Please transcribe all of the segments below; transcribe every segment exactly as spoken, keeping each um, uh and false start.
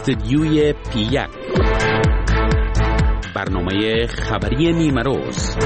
استدیوی پیک، برنامه خبری نیمه روز.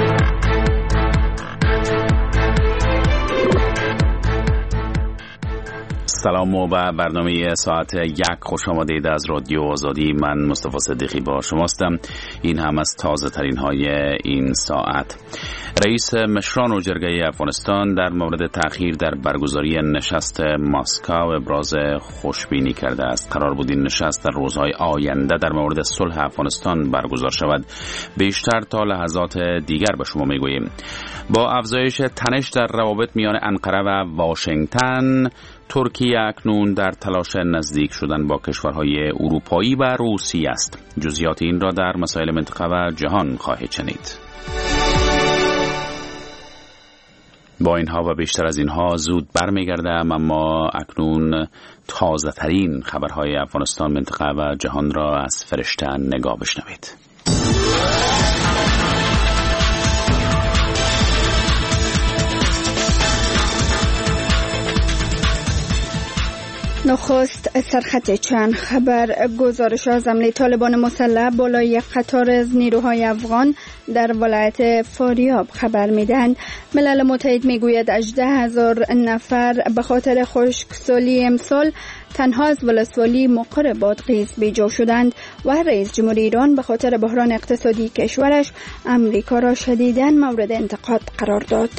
سلام و به برنامه ساعت یک خوش آمدید از رادیو آزادی. من مصطفی صدیقی با شماستم. این هم از تازه ترین های این ساعت. رئیس مشران و جرگه افغانستان در مورد تأخیر در برگزاری نشست مسکو ابراز خوشبینی کرده است. قرار بود این نشست در روزهای آینده در مورد صلح افغانستان برگزار شود. بیشتر تا لحظات دیگر به شما میگوییم. با افزایش تنش در روابط میان انقره و واشنگتن، ترکیه اکنون در تلاش نزدیک شدن با کشورهای اروپایی و روسیه است. جزئیات این را در مسائل منطقه و جهان خواهید شنید. با اینها و بیشتر از اینها زود برمیگردم، اما اکنون تازه ترین خبرهای افغانستان، منطقه و جهان را از فرشته نگاه بشنوید. نخست سرخط چند خبر. گزارش از حمله طالبان مسلح بالای قطار از نیروهای افغان در ولایت فاریاب خبر میدهند. ملل متحد میگوید هجده هزار نفر به خاطر خشکسالی امسال تنها از ولسوالی مقر بادغیس بیجا شدند و رئیس جمهور ایران به خاطر بحران اقتصادی کشورش امریکا را شدیداً مورد انتقاد قرار داد.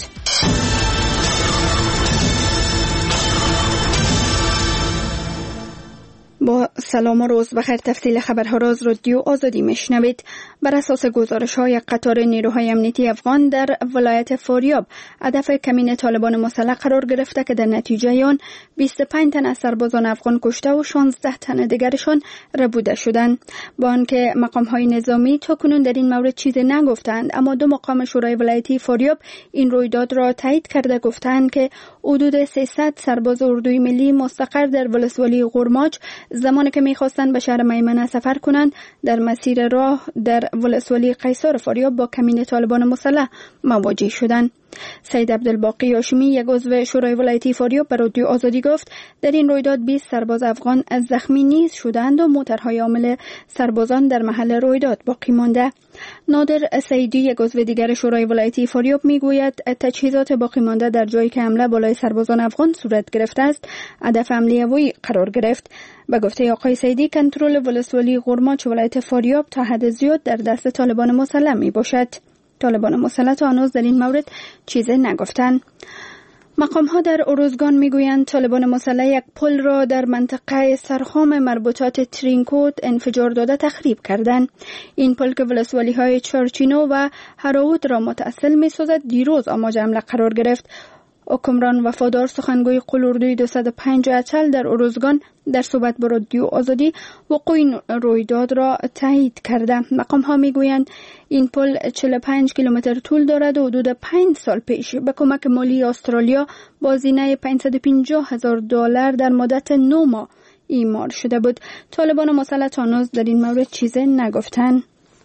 با سلام و روز بخیر. تفصیل خبرها را از رادیو آزادی میشنوید. بر اساس گزارش‌های قطار نیروهای امنیتی افغان در ولایت فاریاب هدف کمین طالبان مسلح قرار گرفته که در نتیجه آن بیست و پنج تن از سربازان افغان کشته و شانزده تن دیگرشان ربوده شدند. با آنکه مقام‌های نظامی تاکنون در این مورد چیزی نگفتند، اما دو مقام شورای ولایتی فاریاب این رویداد را تایید کرده گفتند که حدود سیصد سرباز اردوی ملی مستقر در ولسوالی قرماج زمانی که می‌خواستند به شهر میمنه سفر کنند در مسیر راه در ولسوالی قیصر فاریاب با کمین طالبان مسلح مواجه شدند. سید عبدالباقی هاشمی، یک عضو شورای ولایتی فاریاب، به رادیو آزادی گفت در این رویداد بیست سرباز افغان از زخمی نیز شدند و موترهای حامل سربازان در محل رویداد باقی مانده. نادر سیدی، یک عضو دیگر شورای ولایتی فاریاب، میگوید تجهیزات باقی مانده در جایی که حمله بالای سربازان افغان صورت گرفته است هدف حمله هوایی قرار گرفت. به گفته آقای سیدی، کنترل ولسوالی قرماج ولایت فاریاب تا حد زیاد در دست طالبان مسلح می باشد. طالبان مسلح تا هنوز در این مورد چیزی نگفتند. مقام ها در اروزگان میگویند طالبان مسلح یک پل را در منطقه سرخام مربوطات ترینکوت انفجار داده تخریب کردند. این پل که ولسوالی های چارچینو و هراود را متصل می سازد دیروز آماج حمله قرار گرفت. حکمران وفادار سخنگوی قلوردوی دویست و پنجاه و چهار در اروزگان در صحبت با رادیو آزادی وقوع این رویداد را تایید کرده. مقام ها میگویند این پل چهل و پنج کیلومتر طول دارد و حدود پنج سال پیش به کمک مالی استرالیا با هزینه پانصد و پنجاه هزار دلار در مدت نه ماه اعمار شده بود. طالبان مسلح تا هنوز در این مورد چیزی نگفتند.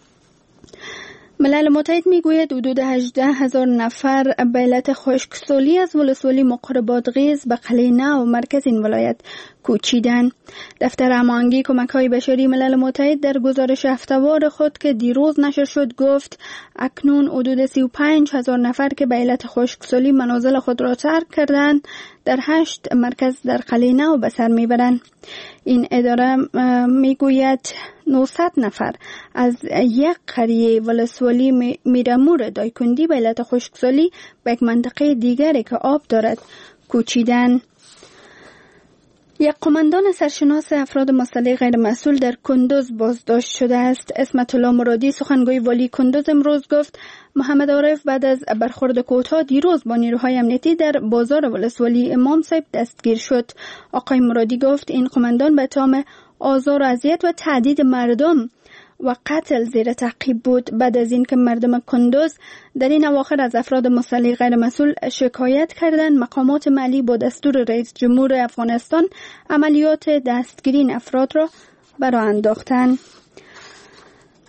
ملل متحد میگوید حدود هجده هزار نفر به علت خشکسالی از ولسوالی مقر بادغیس به قلعه نو مرکز این ولایت کوچیدند. دفتر هماهنگی کمک‌های بشری ملل متحد در گزارش هفته‌وار خود که دیروز نشر شد گفت اکنون حدود سی و پنج هزار نفر که به علت خشکسالی منازل خود را ترک کردند در هشت مرکز در قلعه نو به سر میبرند. این اداره میگوید نهصد نفر از یک قریه ولسوالی میرمور دایکندی به علت خشکسالی به یک منطقه دیگری که آب دارد کوچیدند. یک قماندان سرشناس افراد مسلح غیر مسئول در کندوز بازداشت شده است. اسمت الله مرادی، سخنگوی والی کندوز، امروز گفت محمد عارف بعد از برخورد کوتاه دیروز با نیروهای امنیتی در بازار ولسوالی امام صاحب دستگیر شد. آقای مرادی گفت این قماندان به تهم آزار و اذیت و تهدید مردم و قتل زیر تعقیب بود بعد از اینکه مردم کندوز در این اواخر از افراد مسلح غیر مسئول شکایت کردند. مقامات محلی با دستور رئیس جمهور افغانستان عملیات دستگیری این افراد را برآورده انداختند.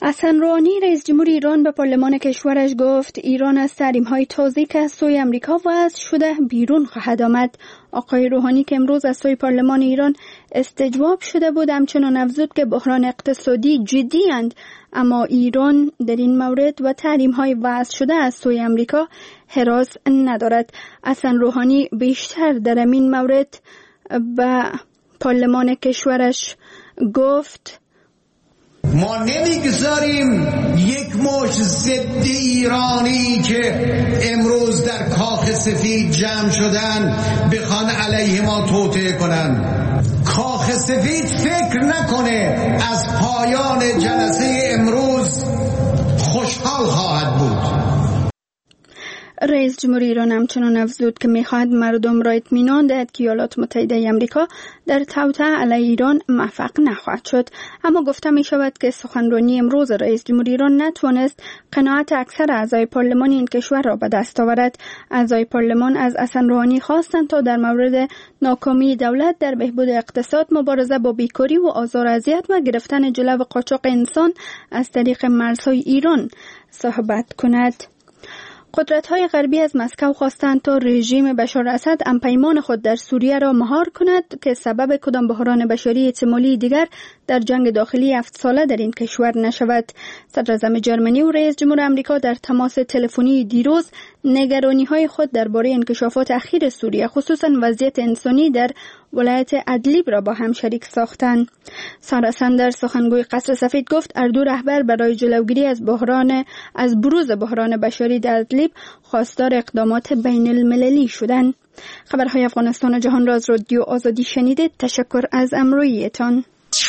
حسن روحانی رئیس جمهور ایران به پارلمان کشورش گفت ایران از تحریم‌های تازه‌ای که از سوی آمریکا وضع شده بیرون خواهد آمد. آقای روحانی که امروز از سوی پارلمان ایران استجواب شده بود همچنان افزود که بحران اقتصادی جدی اند، اما ایران در این مورد و تحریم‌های وضع شده از سوی آمریکا حراس ندارد. حسن روحانی بیشتر در این مورد به پارلمان کشورش گفت ما نمیگذاریم یک موج ضد ایرانی که امروز در کاخ سفید جمع شدن بخوان علیه ما توطئه کنن. کاخ سفید فکر نکنه از پایان جلسه امروز خوشحال خواهد بود. رئیس جمهوری ایران همچنان افزود که می‌خواهد مردم را اطمینان دهد که ایالات متحده آمریکا در توطئه علیه ایران موفق نخواهد شد. اما گفته می شود که سخنرانی امروز رئیس جمهوری ایران نتوانست قناعت اکثر اعضای پارلمان این کشور را به دست آورد. اعضای پارلمان از حسن روحانی خواستند تا در مورد ناکامی دولت در بهبود اقتصاد، مبارزه با بیکاری و آزار و اذیت و گرفتن جلو قاچاق انسان از طریق مرزهای ایران صحبت کند. قدرت‌های غربی از مسکو خواستند تا رژیم بشار اسد همپیمان خود در سوریه را مهار کند که سبب کدام بحران بشری احتمالی دیگر در جنگ داخلی هفت ساله در این کشور نشود. صدر اعظم جرمنی و رئیس جمهور آمریکا در تماس تلفنی دیروز نگرانی‌های خود درباره انکشافات اخیر سوریه، خصوصا وضعیت انسانی در ولایت ادلیب را با هم شریک ساختند. سارا ساندرز سخنگوی قصر سفید گفت اردو رهبر برای جلوگیری از بحران از بروز بحران بشری در ادلیب خواستار اقدامات بین المللی شدند. خبرهای افغانستان و جهان را از رادیو آزادی شنیدید. تشکر از همراهیتان.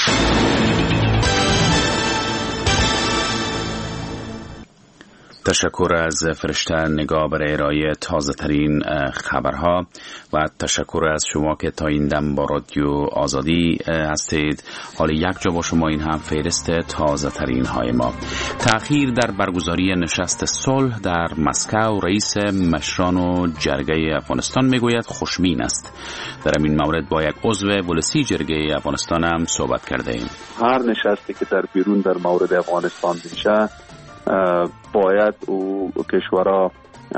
تشکر از فرشته نگاه برای ارائه تازه ترین خبرها و تشکر از شما که تا این دم با رادیو آزادی هستید. حالا یک جا با شما این هم فهرست تازه ترین های ما. تأخیر در برگزاری نشست صلح در مسکو رئیس مشران و جرگه افغانستان میگوید خوشبین است. در این مورد با یک عضو ولسی جرگه افغانستان هم صحبت کرده ایم. هر نشستی که در بیرون در مورد افغانستان میشه باید او کشورها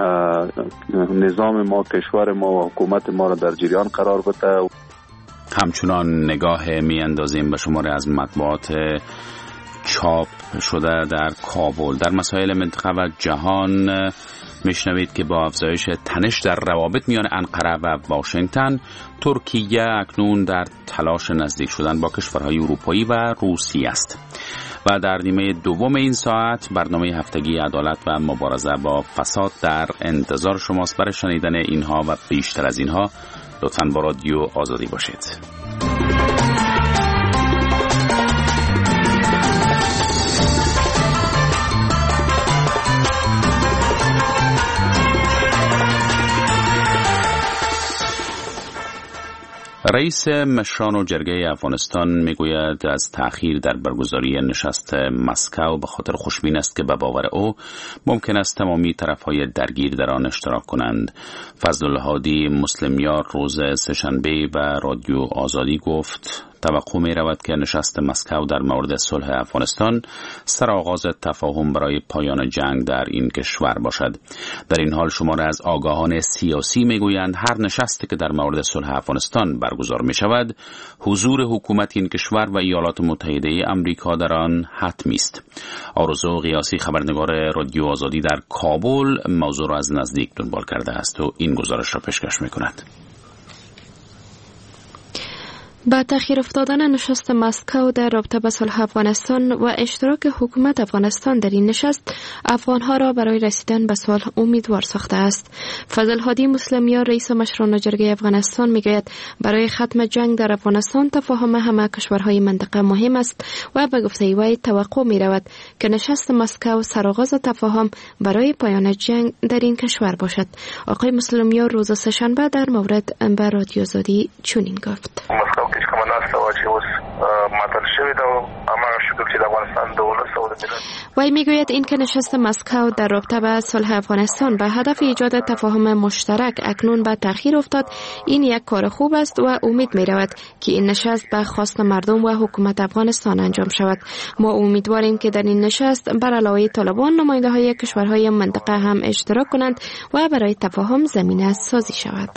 نظام ما، کشور ما و حکومت ما را در جریان قرار بده. همچنان نگاه می اندازیم به شماره از مطبوعات چاپ شده در کابل در مسائل منطقه و جهان. میشنوید که با افزایش تنش در روابط میان انقره و واشنگتن، ترکیه اکنون در تلاش نزدیک شدن با کشورهای اروپایی و روسیه است. و در نیمه دوم این ساعت برنامه هفتگی عدالت و مبارزه با فساد در انتظار شماست. برای شنیدن اینها و بیشتر از اینها لطفاً با رادیو آزادی باشید. رئیس مشران و جرگه افغانستان میگوید از تأخیر در برگزاری نشست مسکو به خاطر خوشبین است که به باور او ممکن است تمامی طرفهای درگیر در آن اشتراک کنند. فضلالله هادی مسلمیار روز سه‌شنبه به رادیو آزادی گفت توقع می رود که نشست مسکو در مورد صلح افغانستان سرآغاز تفاهم برای پایان جنگ در این کشور باشد. در این حال شماره از آگاهان سیاسی می گویند هر نشستی که در مورد صلح افغانستان برگزار می شود حضور حکومت این کشور و ایالات متحده آمریکا در آن حتمی است. آرزو قیاسی خبرنگار رادیو آزادی در کابل موضوع را از نزدیک دنبال کرده است و این گزارش را پیشکش می کند. با تأخیر افتادن نشست مسکو در رابطه با صلح افغانستان و اشتراک حکومت افغانستان در این نشست، افغانها را برای رسیدن به صلح امیدوار ساخته است. فضل هادی مسلمیار رئیس مشران جرگه افغانستان میگوید برای ختم جنگ در افغانستان تفاهم همه کشورهای منطقه مهم است و به گفته وی توقع می رود که نشست مسکو سرآغاز تفاهم برای پایان جنگ در این کشور باشد. آقای مسلمیار روز سه‌شنبه در مورد به رادیو آزادی چنین گفت: کش کومه ناسته وه چې اوس ماتل شوې ده او هماغه وی میگوید این که نشست مسکو در رابطه با صلح افغانستان به هدف ایجاد تفاهم مشترک اکنون به تأخیر افتاد، این یک کار خوب است و امید می رود که این نشست به خواست مردم و حکومت افغانستان انجام شود. ما امیدواریم که در این نشست بر علاوه طالبان نماینده های کشورهای منطقه هم اشتراک کنند و برای تفاهم زمینه سازی شود.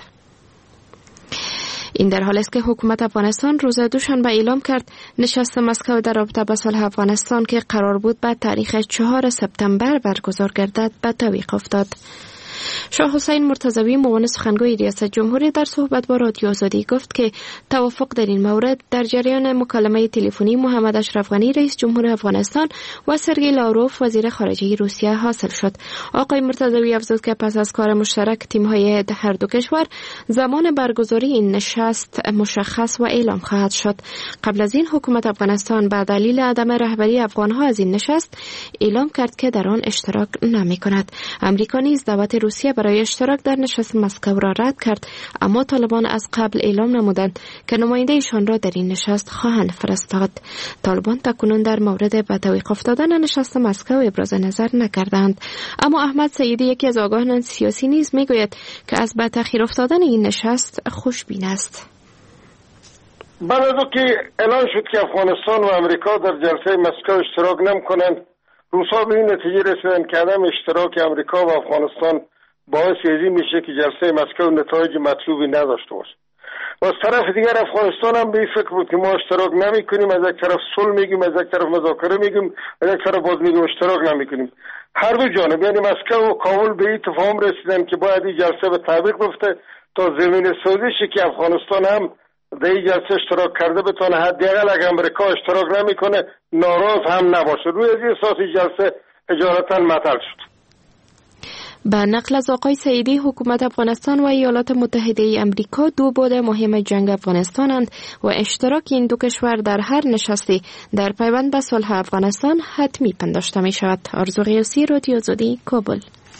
این در حالی است که حکومت افغانستان روز دوشنبه اعلام کرد نشست مسکو در رابطه با صلح افغانستان که قرار بود به تاریخ چهارم سپتامبر برگزار گردد به تعویق افتاد. شاه حسین مرتضوی معاون سخنگوی ریاست جمهوری در صحبت با رادیو آزادی گفت که توافق در این مورد در جریان مکالمه تلفنی محمد اشرف غنی رئیس جمهور افغانستان و سرگئی لاوروف وزیر خارجه روسیه حاصل شد. آقای مرتضوی افزود که پس از کار مشترک تیم‌های هر دو کشور زمان برگزاری این نشست مشخص و اعلام خواهد شد. قبل از این حکومت افغانستان به دلیل عدم رهبری افغان‌ها از این نشست اعلام کرد که در آن اشتراک نمی‌کند. امریکا نیز دعوت روسیه برای اشتراک در نشست مسکو را رد کرد، اما طالبان از قبل اعلام نمودند که نماینده ایشان را در این نشست خواهند فرستاد. طالبان تاکنون در مورد به تعویق افتادن نشست مسکو ابراز نظر نکردند، اما احمد سیدی یکی از آگاهان سیاسی نیز میگوید که از به تأخیر افتادن این نشست خوشبین است. بعد از که اعلان شد که افغانستان و امریکا در جلسه مسکو اشتراک نمی‌کنند، روس‌ها به این نتیجه رسیدند که عدم اشتراک امریکا و افغانستان باعث این میشه که جلسه مسکو نتایج مطلوبی نداشته باشه. و از طرف دیگر افغانستان هم به این فکر بود که ما اشتراک نمی کنیم، از یک طرف صلح میگیم، از یک طرف مذاکره میگیم، از یک طرف باز میگیم اشتراک نمی کنیم. هر دو جانب یعنی مسکو و کابل به این تفاهم رسیدن که باید این جلسه به تعویق بیفته تا زمینه سازی شه که افغانستان هم در این جلسه اشتراک کرده بتونه حداقل اگر امریکا اشتراک نمیکنه ناراض هم نباشه. روی از این اساس جلسه اجالتا معطل شد. به نقل از آقای سعیدی، حکومت افغانستان و ایالات متحده امریکا دو بعد مهم جنگ افغانستانند و اشتراک این دو کشور در هر نشستی در پیوند به صلح افغانستان حتمی پنداشته می شود. آرزو غیاسی، رادیو آزادی، کابل.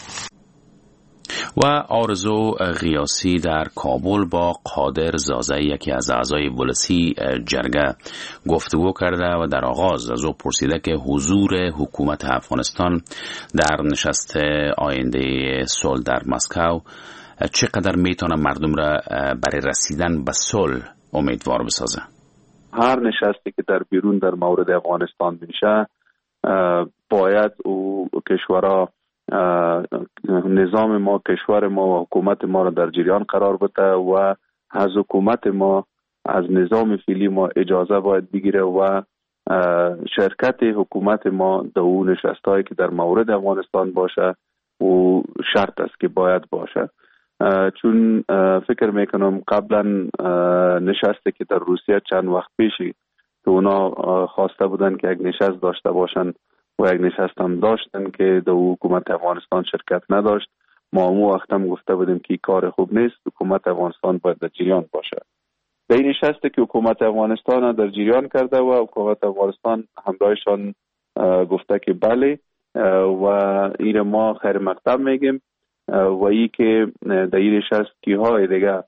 و آرزو غیاسی در کابل با قادر زازه، یکی از اعضای ولسی جرگه گفتگو کرده و در آغاز از او پرسیده که حضور حکومت افغانستان در نشست آینده صلح در مسکو چقدر میتونه مردم را برای رسیدن به صلح امیدوار بسازه. هر نشستی که در بیرون در مورد افغانستان میشه باید او کشورها نظام ما، کشور ما و حکومت ما را در جریان قرار بده و از حکومت ما، از نظام فعلی ما اجازه باید بگیره و شرکت حکومت ما در اون نشستایی که در مورد افغانستان باشه و شرط است که باید باشه. چون فکر میکنم قبلا نشستی که در روسیه چند وقت پیشی که اونا خواسته بودن که یک نشست داشته باشن و یک نشست هم داشتن که در حکومت افغانستان شرکت نداشت. ما اون وقت هم گفته بودیم که کار خوب نیست، حکومت افغانستان باید در جریان باشه. به این نشستی که حکومت افغانستان در جریان کرده و حکومت افغانستان همراهشان گفته که بله و این ما خیر مقدم میگیم و ای که در این نشست کیهای دیگه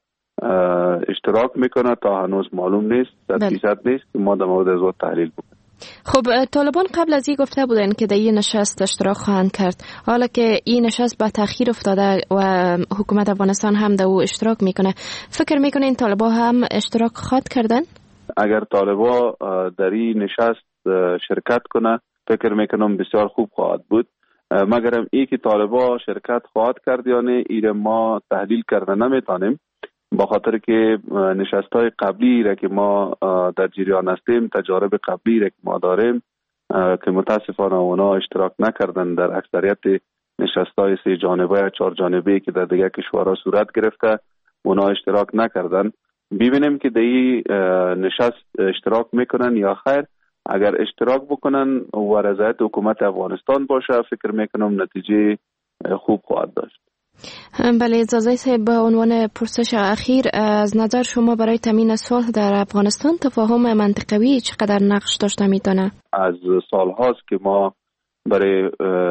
اشتراک میکنه تا هنوز معلوم نیست، صد فیصد نیست که ما در مورد از وقت تحلیل بکنیم. خب طالبان قبل از این گفته بودن که در این نشست اشتراک خواهند کرد، حالا که این نشست به تأخیر افتاده و حکومت افغانستان هم در او اشتراک میکنه، فکر میکنه این طالبان هم اشتراک خواهد کردن؟ اگر طالبان در این نشست شرکت کنه فکر میکنم بسیار خوب خواهد بود، مگرم ای که طالبان شرکت خواهد کرد یا نه این ما تحلیل کرده نمیتونیم، با خاطر که نشست‌های قبلی را که ما در جریان هستیم، تجارب قبلی را که ما داریم که متاسفانه اونا اشتراک نکردن در اکثریت نشست‌های سه جانبه یا چهار جانبه که در دیگر کشورها صورت گرفته، اونا اشتراک نکردن. ببینیم که در این نشست اشتراک میکنن یا خیر. اگر اشتراک بکنن و رضایت حکومت افغانستان باشه فکر میکنم نتیجه خوب خواهد داشت. بله زازای صاحب، به عنوان پرسش اخیر، از نظر شما برای تامین صلح در افغانستان تفاهم منطقوی چقدر نقش داشته میتونه؟ از سال هاست که ما برای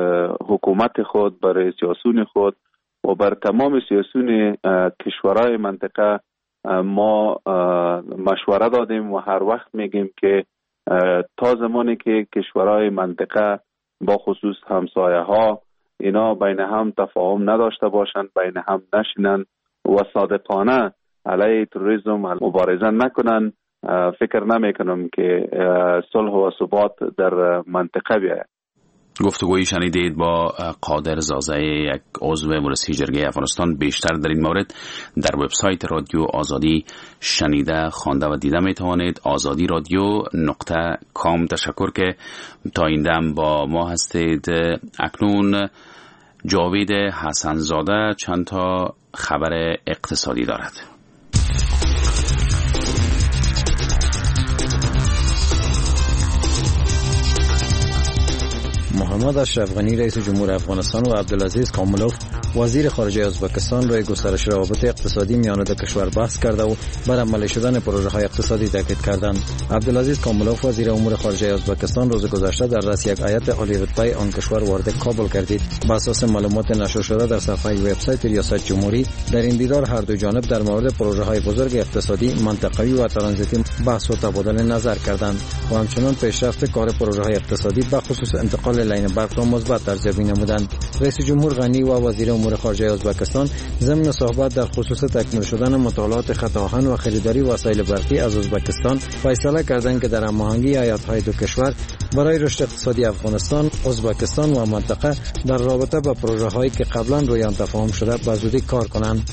حکومت خود، برای سیاسون خود و بر تمام سیاسون کشورهای منطقه ما مشوره دادیم و هر وقت میگیم که تا زمانی که کشورهای منطقه با خصوص همسایه ها اینا بین هم تفاهم نداشته باشند، بین هم نشینن و صادقانه علیه تروریسم مبارزه نکنن، فکر نمی کنم که صلح و ثبات در منطقه بیاید. گفتگویی شنیدید با قادر زازه، یک عضو مجلس جرگه افغانستان. بیشتر در این مورد در وبسایت رادیو آزادی شنیده، خوانده و دیده می توانید. آزادی رادیو نقطه کام. تشکر که تا این دم با ما هستید. اکنون جاوید حسن زاده چند تا خبر اقتصادی دارد. محمد اشرف غنی رئیس جمهور افغانستان و عبدالعزیز کاملوف وزیر خارجه ازبکستان روی گسترش روابط اقتصادی میان دو کشور بحث کرده و بر عملی شدن پروژه های اقتصادی تاکید کردند. عبدالعزیز کاملوف وزیر امور خارجه ازبکستان روز گذشته در رأس یک هیئت عالی رتبه آن کشور وارد کابل گردید. بر اساس معلومات نشر شده در صفحه وبسایت ریاست جمهوری، در این دیدار هر دو جانب در مورد پروژه های بزرگ اقتصادی منطقوی و ترانزیتی بحث و تبادل نظر کردند و همچنین پیشرفت کار پروژه های اقتصادی به خصوص انتقال لین برق را مثبت ارزیابی نمودند. رئیس جمهور غنی و وزیر امور خارجه ازبکستان ضمن صحبت در خصوص تکمیل شدن مطالعات خط آهن و خریداری وسایل برقی از ازبکستان فیصله کردند که در هماهنگی ایالت‌های دو کشور برای رشد اقتصادی افغانستان، ازبکستان و منطقه در رابطه با پروژه‌هایی که قبلا روی آن تفاهم شده به زودی کار کنند.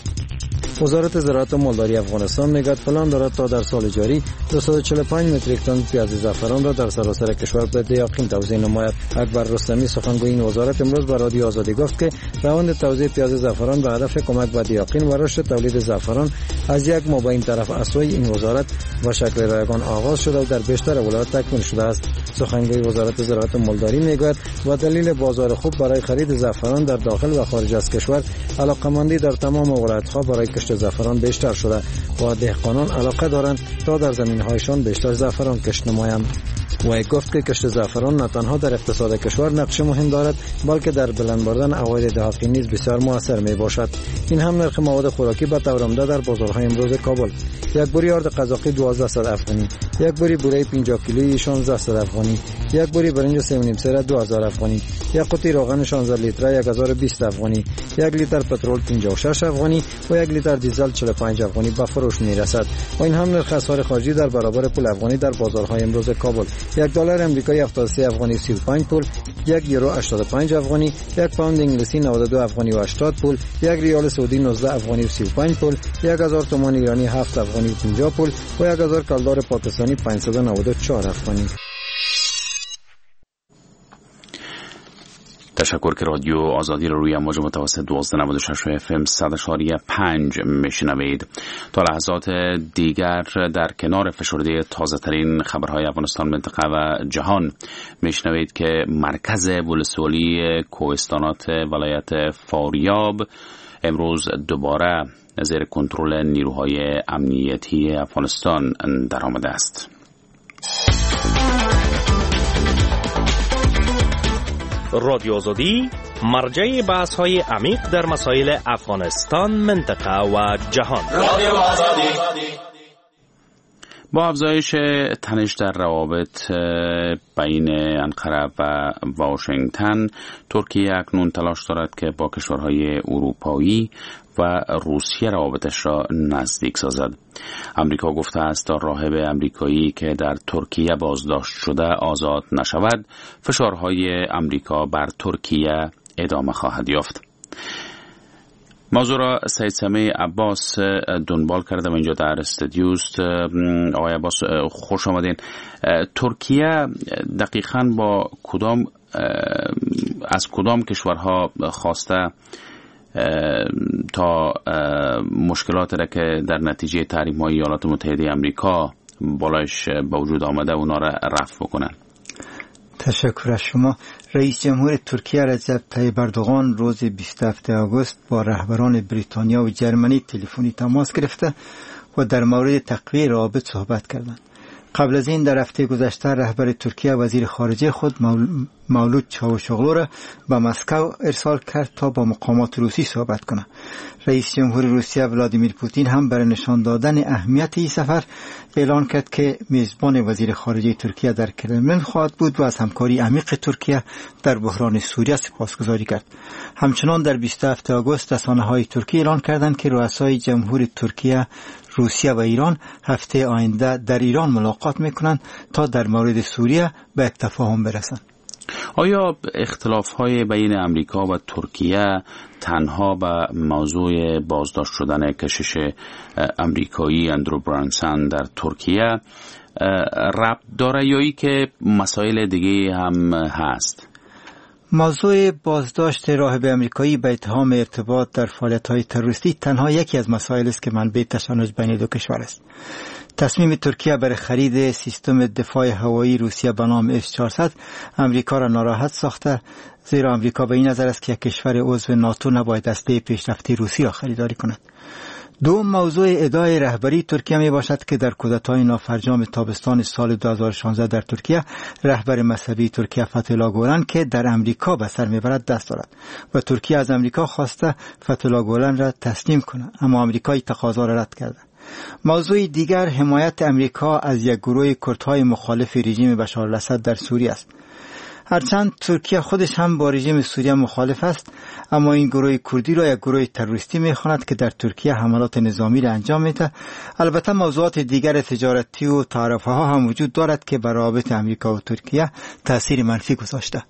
وزارت زراعت و مالداری افغانستان میگوید پلان دارد تا در سال جاری دویست و چهل و پنج متریک تن پیاز زعفران را در سراسر کشور به دیاقین توزیع نماید. اکبر رستمی سخنگوی این وزارت امروز به رادیو آزادی گفت که روند توزیع پیاز زعفران به هدف کمک به دیاقین و رشد تولید زعفران از یک مابین طرف اصلی این وزارت و شکل رایگان آغاز شده و در بیشتر ولایات تکمیل شده است. سخنگوی وزارت زراعت و مالداری میگوید و دلیل بازار خوب برای خرید زعفران در داخل و خارج از کشور علاقمندی در تمام ولایت‌ها برای کشت زعفران بیشتر شده و دهقانان علاقه دارند تا در زمین‌هایشان بیشتر زعفران کشت نمایند. و گفت که کشت زعفران نه تنها در اقتصاد کشور نقش مهم دارد بلکه در بلند بردن عواید دهاتی نیز بسیار موثر می باشد. این هم نرخ مواد خوراکی به طور عمده در بازارهای امروز کابل: یک بوری آرد قزاقی دوازده صد افغانی، یک بوری بوره پنجاه کیلویی شانزده صد افغانی، یک بوری برنج سه و نیم سره دو هزار افغانی، یک قوطی روغن شانزده لیتره یک هزار و بیست افغانی، یک لیتر پترول پنجاه و شش افغانی و یک لیتر دیزل چهل و پنج افغانی به فروش می رسد. و این هم نرخ اسعار خارجی در برابر پول افغانی در بازارهای امروز کابل: یک دلار آمریکایی هفتاد و سه افغانی سی و پنج پول، یک یورو هشتاد و پنج افغانی، یک پوند انگلیسی نود و دو افغانی و هشتاد پول، یک ریال سعودی نوزده افغانی و سی و پنج پول، یک هزار تومان ایرانی هفت افغانی و پنجاه پول و یک هزار کلدار پاکستانی پانصد و نود و چهار افغانی. تشکر که رادیو آزادی رو روی امواج متوسط دوازده نود و شش اف ام صد و پنج میشنوید. تا لحظات دیگر در کنار فشرده تازه ترین خبرهای افغانستان، منطقه و جهان میشنوید که مرکز ولسوالی کوهستانات ولایت فاریاب امروز دوباره زیر کنترل نیروهای امنیتی افغانستان درآمده است. رادیو آزادی مرجع بحث های عمیق در مسائل افغانستان، منطقه و جهان. رادیو آزادی. با افزایش تنش در روابط بین انقره و واشنگتن، ترکیه اکنون تلاش دارد که با کشورهای اروپایی و روسیه روابطش را نزدیک سازد. امریکا گفته است تا راهب امریکایی که در ترکیه بازداشت شده آزاد نشود، فشارهای امریکا بر ترکیه ادامه خواهد یافت. موضوع را سید سمیع عباس دنبال کرده و اینجا در استودیوست. آقای عباس خوش آمدین. ترکیه دقیقاً با کدام از کدام کشورها خواسته تا مشکلاتی را که در نتیجه تحریم‌های ایالات متحده آمریکا بالایش به وجود آمده اونا را رفع بکنن؟ تشکر از شما. رئیس جمهور ترکیه رجب طیب اردوغان روز بیست و هفتم آگوست با رهبران بریتانیا و جرمنی تلفنی تماس گرفته و در مورد تقویت روابط صحبت کردند. قبل از این در هفته گذشته رهبر ترکیه وزیر خارجه خود مولود چاوشوغلو را به مسکو ارسال کرد تا با مقامات روسی صحبت کنه. رئیس جمهور روسیه ولادیمیر پوتین هم برای نشان دادن اهمیت این سفر اعلان کرد که میزبان وزیر خارجه ترکیه در کرملین خواهد بود و از همکاری عمیق ترکیه در بحران سوریه سپاسگزاری کرد. همچنان در بیست و هفتم آگوست رسانه‌های ترکیه اعلان کردند که رؤسای جمهور ترکیه، روسیه و ایران هفته آینده در ایران ملاقات میکنند تا در مورد سوریه به یک تفاهم برسند. آیا اختلاف‌های بین امریکا و ترکیه تنها به موضوع بازداشت شدن کشیش امریکایی اندرو برانسون در ترکیه ربط داره یا ای که مسائل دیگه هم هست؟ موضوع بازداشت راهب امریکایی به اتهام ارتباط در فعالیت‌های تروریستی تنها یکی از مسائل است که منبع تشنج بین دو کشور است. تصمیم ترکیه برای خرید سیستم دفاع هوایی روسیه به نام اس چهارصد امریکا را ناراحت ساخته، زیرا امریکا به این نظر است که یک کشور عضو ناتو نباید اسلحه پیشرفته روسی را خریداری کند. دوم موضوع ادعای رهبری ترکیه می باشد که در کودتای نافرجام تابستان سال دو هزار و شانزده در ترکیه رهبر مذهبی ترکیه فتح‌الله گولن که در امریکا به سر میبرد دست دارد و ترکیه از امریکا خواسته فتح‌الله گولن را تسلیم کند، اما امریکا این تقاضا را رد کرده. موضوع دیگر حمایت امریکا از یک گروه کردهای مخالف رژیم بشار الاسد در سوریه است. هرچند ترکیه خودش هم با رژیم سوریه مخالف است، اما این گروه کردی را یک گروه تروریستی می‌خواند که در ترکیه حملات نظامی را انجام می‌دهد. البته موضوعات دیگر تجارتی و تعرفه‌ها هم وجود دارد که بر روابط امریکا و ترکیه تأثیر منفی گذاشته.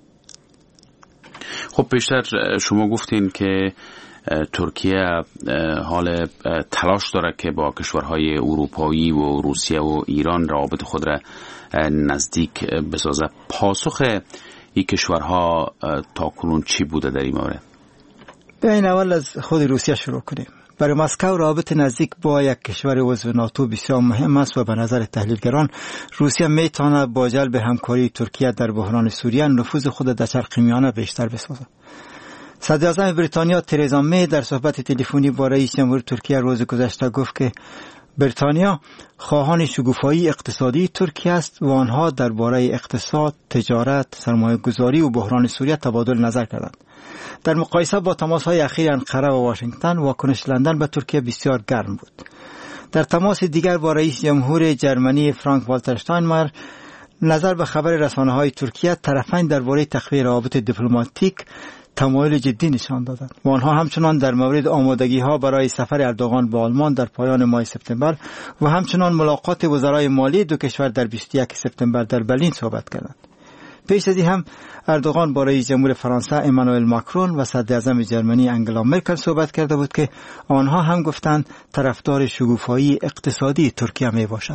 خب پیشتر شما گفتین که ترکیه حال تلاش دارد که با کشورهای اروپایی و روسیه و ایران روابط خود را نزدیک بسازه. پاسخ این کشورها تاکنون چی بوده در این مورد؟ بیاین اول از خود روسیه شروع کنیم. برای مسکو روابط نزدیک با یک کشور عضو ناتو بسیار مهم است و به نظر تحلیلگران روسیه میتواند با جلب همکاری ترکیه در بحران سوریه نفوذ خود در شرق میانه بیشتر بسازد. صدر اعظم بریتانیا ترزا می در صحبت تلفنی با رئیس جمهور ترکیه روز گذشته گفت که بریتانیا خواهان شکوفایی اقتصادی ترکیه است و آنها درباره اقتصاد، تجارت، سرمایه‌گذاری و بحران سوریه تبادل نظر کردند. در مقایسه با تماس‌های اخیر انقره و واشنگتن، واکنش لندن به ترکیه بسیار گرم بود. در تماس دیگر با رئیس جمهور جرمنی فرانک والتر شتاینمایر نظر به خبر رسانه‌های ترکیه، طرفین درباره تقویت روابط دیپلماتیک تمایل جدی نشان دادند و آنها همچنان در مورد آمادگی‌ها برای سفر اردوغان به آلمان در پایان ماه سپتامبر و همچنان ملاقات وزرای مالی دو کشور در بیست و یک سپتامبر در برلین صحبت کردند. پیش از این هم اردوغان با رئیس جمهور فرانسه امانوئل ماکرون و صدر اعظم جرمنی انگلا مرکل صحبت کرده بود که آنها هم گفتند طرفدار شکوفایی اقتصادی ترکیه می باشند.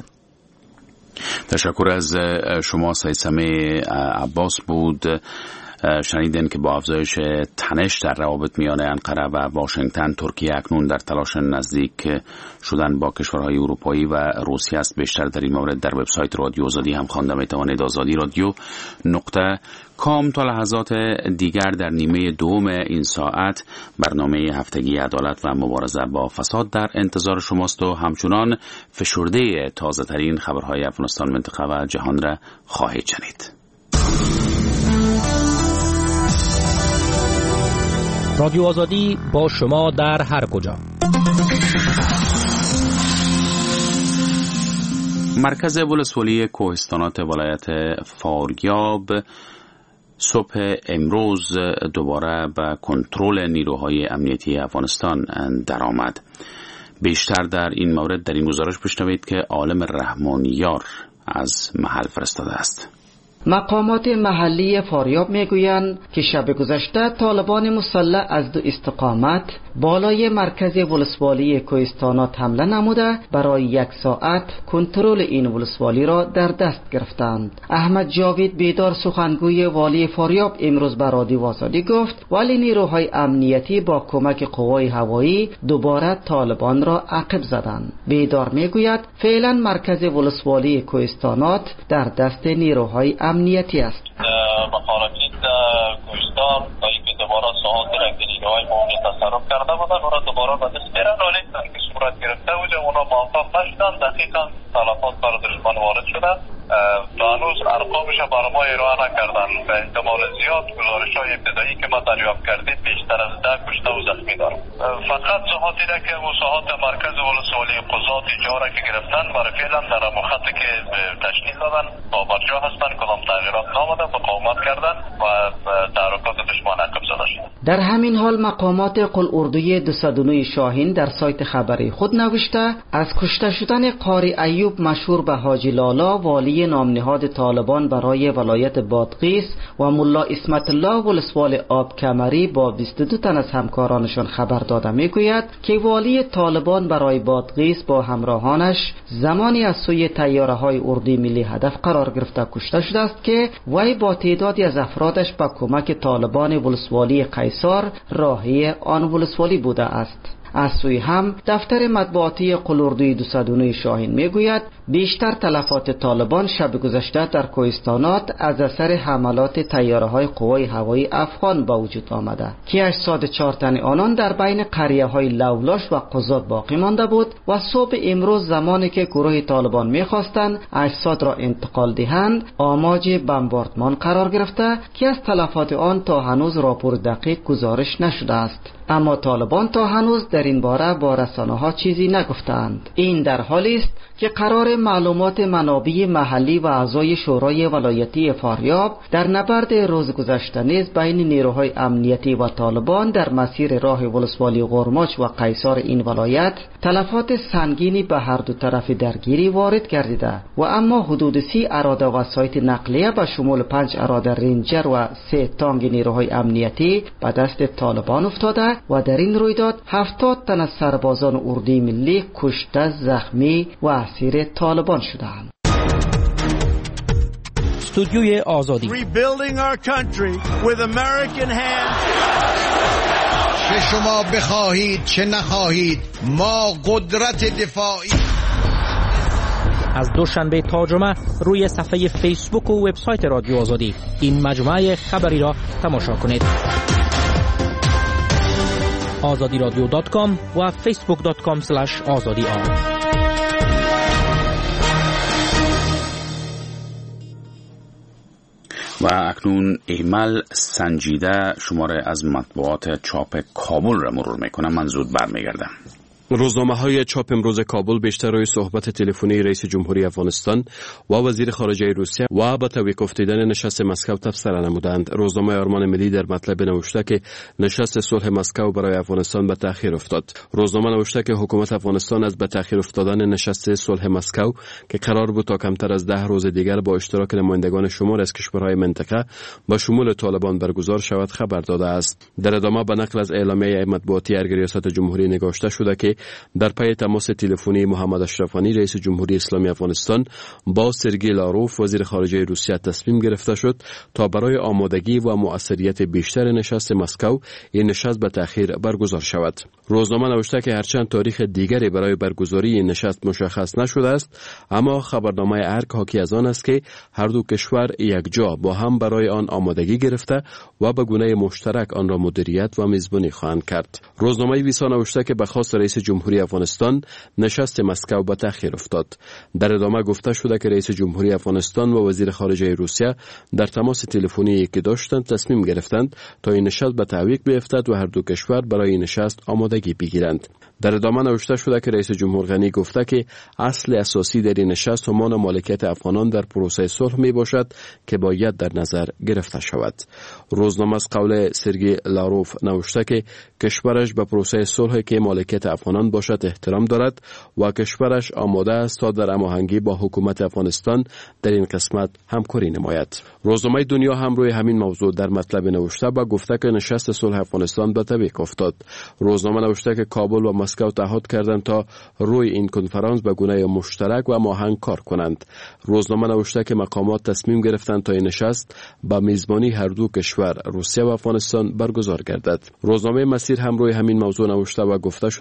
تشکر از شما سید سمیع عباس بود. شنیدن که با افزایش تنش در روابط میان انقره و واشنگتن، ترکیه اکنون در تلاش نزدیک شدن با کشورهای اروپایی و روسیه است. بیشتر در این مورد در وبسایت رادیو آزادی هم خوانده میتوانید. آزادی رادیو نقطه کام. تا لحظات دیگر در نیمه دوم این ساعت برنامه هفتگی عدالت و مبارزه با فساد در انتظار شماست و همچنان فشرده تازه ترین خبرهای افغانستان، منطقه و جهان را خواهید شنید. رادیو آزادی با شما در هر کجا. مرکز ولسوالی کوهستانات ولایت فاریاب صبح امروز دوباره به کنترل نیروهای امنیتی افغانستان درآمد. بیشتر در این مورد در این گزارش بشنوید که عالم رحمانیار از محل فرستاده است. مقامات محلی فاریاب میگویند که شب گذشته طالبان مسلح از دو استقامت بالای مرکز ولسوالی کوهستانات حمله نموده برای یک ساعت کنترل این ولسوالی را در دست گرفتند. احمد جاوید بیدار سخنگوی والی فاریاب امروز به رادیو آزادی گفت ولی نیروهای امنیتی با کمک قوای هوایی دوباره طالبان را عقب زدند. بیدار میگوید فعلا مرکز ولسوالی کوهستانات در دست نیروهای امنیتی است. مخالفین کوهستان تا اینکه دوباره ساعات را نیروهای موجود تصرف کرده بودن اونا دوباره به دست میرن، ولی که صورت گرفته بود اونا موفق نشدن. دقیقا تلفات بر دشمن وارد شدن و هنوز ارقامش برای ما ارائه نکردن. به احتمال زیاد گزارش های ابتدایی که ما دریافت کردیم بیشتر از ده کشته و زخمی دارم. فقط ساحاتی را که و ساحات مرکز ولسوالی قضات جاره که گرفتن برای فعلا در مخطی که تشکیل دادن بابرجا هستن، کدام تغییرات نامده، مقاومت کردن و تحرکات دشمن عقب زده شد. در همین حال مقامات قل اردوی دو صد و نه شاهین در سایت خبری خود نوشته از کشته شدن قاری ایوب مشهور به حاجی لالا والی نامنهاد طالبان برای ولایت بادغیس و ملا اسمت الله ولسوال آب کمری با بیست و دو تن از همکارانشان خبر داده میگوید که والی طالبان برای بادغیس با همراهانش زمانی از سوی تیاره‌های اردوی ملی هدف قرار گرفته کشته شده است که وی با تعدادی از افرادش با کمک طالبان ولسوالی قیصر راهی آن ولسوالی بوده است. از سوی هم دفتر مطبوعاتی قل اردوی دو صد و نه شاهین میگوید بیشتر تلفات طالبان شب گذشته در کوهستانات از اثر حملات طیاره‌های قوای هوایی افغان به وجود آمده که هشتصد و چهار تن آنان در بین قریه‌های لولاش و قزاد باقی مانده بود و صبح امروز زمانی که گروه طالبان می‌خواستند اجساد را انتقال دهند آماج بمباردمان قرار گرفته که از تلفات آن تا هنوز راپور دقیق گزارش نشده است. اما طالبان تا هنوز در این باره با رسانه‌ها چیزی نگفتند. این در حالی است که قرار معلومات منابع محلی و اعضای شورای ولایتی فاریاب در نبرد روز گذشته نیز بین نیروهای امنیتی و طالبان در مسیر راه ولسوالی قرماچ و قیصر این ولایت تلفات سنگینی به هر دو طرف درگیری وارد گردیده و اما حدود سی اراده وسایط نقلیه به شمول پنج اراده رنجر و سه تانک نیروهای امنیتی به دست طالبان افتاده و در این رویداد هفتاد تن از سربازان اردوی ملی کشته، زخمی و اسیر طالبان شدند. استودیوی آزادی Rebuilding our country with American hands. چه شما بخواهید چه نخواهید ما قدرت دفاعی. از دوشنبه تا جمعه روی صفحه فیسبوک و وبسایت رادیو آزادی این مجموعه خبری را تماشا کنید. آزادی رادیو دات کام و فیسبوک دات کام اسلش آزادی آن. و اکنون ایمل سنجیده شماره از مطبوعات چاپ کابل را مرور میکنم. من زود برمیگردم. روزنامه های چاپ امروز کابل بیشتر روی صحبت تلفنی رئیس جمهوری افغانستان و وزیر خارجه روسیه و به توقیف افتادن نشست مسکو تبصره نمودند. روزنامه آرمان ملی در مطلب نوشته که نشست صلح مسکو برای افغانستان به تأخیر افتاد. روزنامه نوشته که حکومت افغانستان از به تأخیر افتادن نشست صلح مسکو که قرار بود تا کمتر از ده روز دیگر با اشتراک نمایندگان شمار از کشورهای منطقه با شمول طالبان برگزار شود خبر داده است. در ادامه به نقل از اعلامیه مطبوعاتی ارگ ریاست جمهوری نگاشته شده که در پی تماس تلفنی محمد اشرف غنی رئیس جمهوری اسلامی افغانستان با سرگئی لاروف وزیر خارجه روسیه تصمیم گرفته شد تا برای آمادگی و مؤثریت بیشتر نشست مسکو این نشست به تأخیر برگزار شود. روزنامه نوشته که هرچند تاریخ دیگری برای برگزاری این نشست مشخص نشده است، اما خبرنامه ارگ حاکی از آن است که هر دو کشور یکجا با هم برای آن آمادگی گرفته و به گونه مشترک آن را مدیریت و میزبانی خواهند کرد. روزنامه ویسا نوشته که به خواست رئیس جمهوری افغانستان نشست مسکو به تأخیر افتاد. در ادامه گفته شده که رئیس جمهوری افغانستان و وزیر خارجه روسیه در تماس تلفنی که داشتند تصمیم گرفتند تا این نشست به تعویق بیفتد و هر دو کشور برای این نشست آمادگی بگیرند. در ادامه نوشته شده که رئیس جمهور غنی گفته که اصل اساسی در این نشست همان مالکیت افغانان در پروسه صلح می باشد که باید در نظر گرفته شود. روزنامه از قول سرگئی لاروف نوشته که کشورش به پروسه صلح که مالکیت افغانان باشد احترام دارد و کشورش آماده است تا در هماهنگی با حکومت افغانستان در این قسمت همکاری نماید. روزنامه دنیا هم روی همین موضوع در مطلب نوشته و گفته که نشست صلح افغانستان به تعویق افتاد. روزنامه نوشته که کابل و مسکو تعهد کردند تا روی این کنفرانس به گونه مشترک و هماهنگ کار کنند. روزنامه نوشته که مقامات تصمیم گرفتند تا این نشست با میزبانی هر دو کشور روسیه و افغانستان برگزار گردد. روزنامه مسیر هم روی همین موضوع نوشته و گفته شده که قرار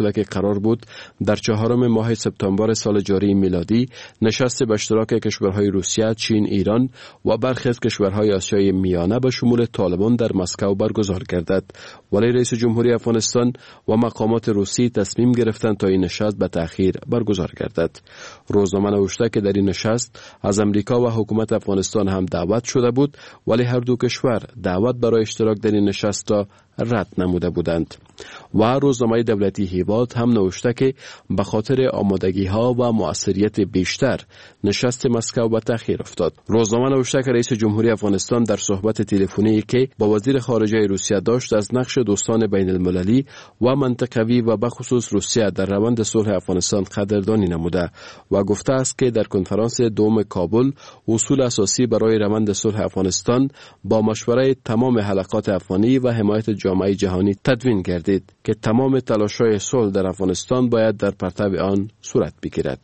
قرار بود در چهارم ماه سپتامبر سال جاری میلادی نشست به اشتراک کشورهای روسیه، چین، ایران و برخی از کشورهای آسیای میانه به شمول طالبان در مسکو برگزار گردد. ولی رئیس جمهوری افغانستان و مقامات روسی تصمیم گرفتند تا این نشست به تأخیر برگزار گردد. روزنامه نوشته که در این نشست از امریکا و حکومت افغانستان هم دعوت شده بود، ولی هر دو کشور دعوت برای اشتراک در این نشست را رد نموده بودند. و روزنامه دولتی هیواد هم نوشته که به خاطر آمادگی ها و مؤثریت بیشتر نشست مسکو به تأخیر افتاد. روزنامه نوشته که رئیس جمهوری افغانستان در صحبت تلفنی که با وزیر خارجه روسیه داشت از نقش دوستان بین المللی و منطقوی و به خصوص روسیه در روند صلح افغانستان قدردانی نموده و گفته است که در کنفرانس دوم کابل اصول اساسی برای روند صلح افغانستان با مشوره تمام حلقات افغانی و حمایت جامعه جهانی تدوین گردید که تمام تلاش‌های صلح در افغانستان باید در پرتو آن صورت بگیرد.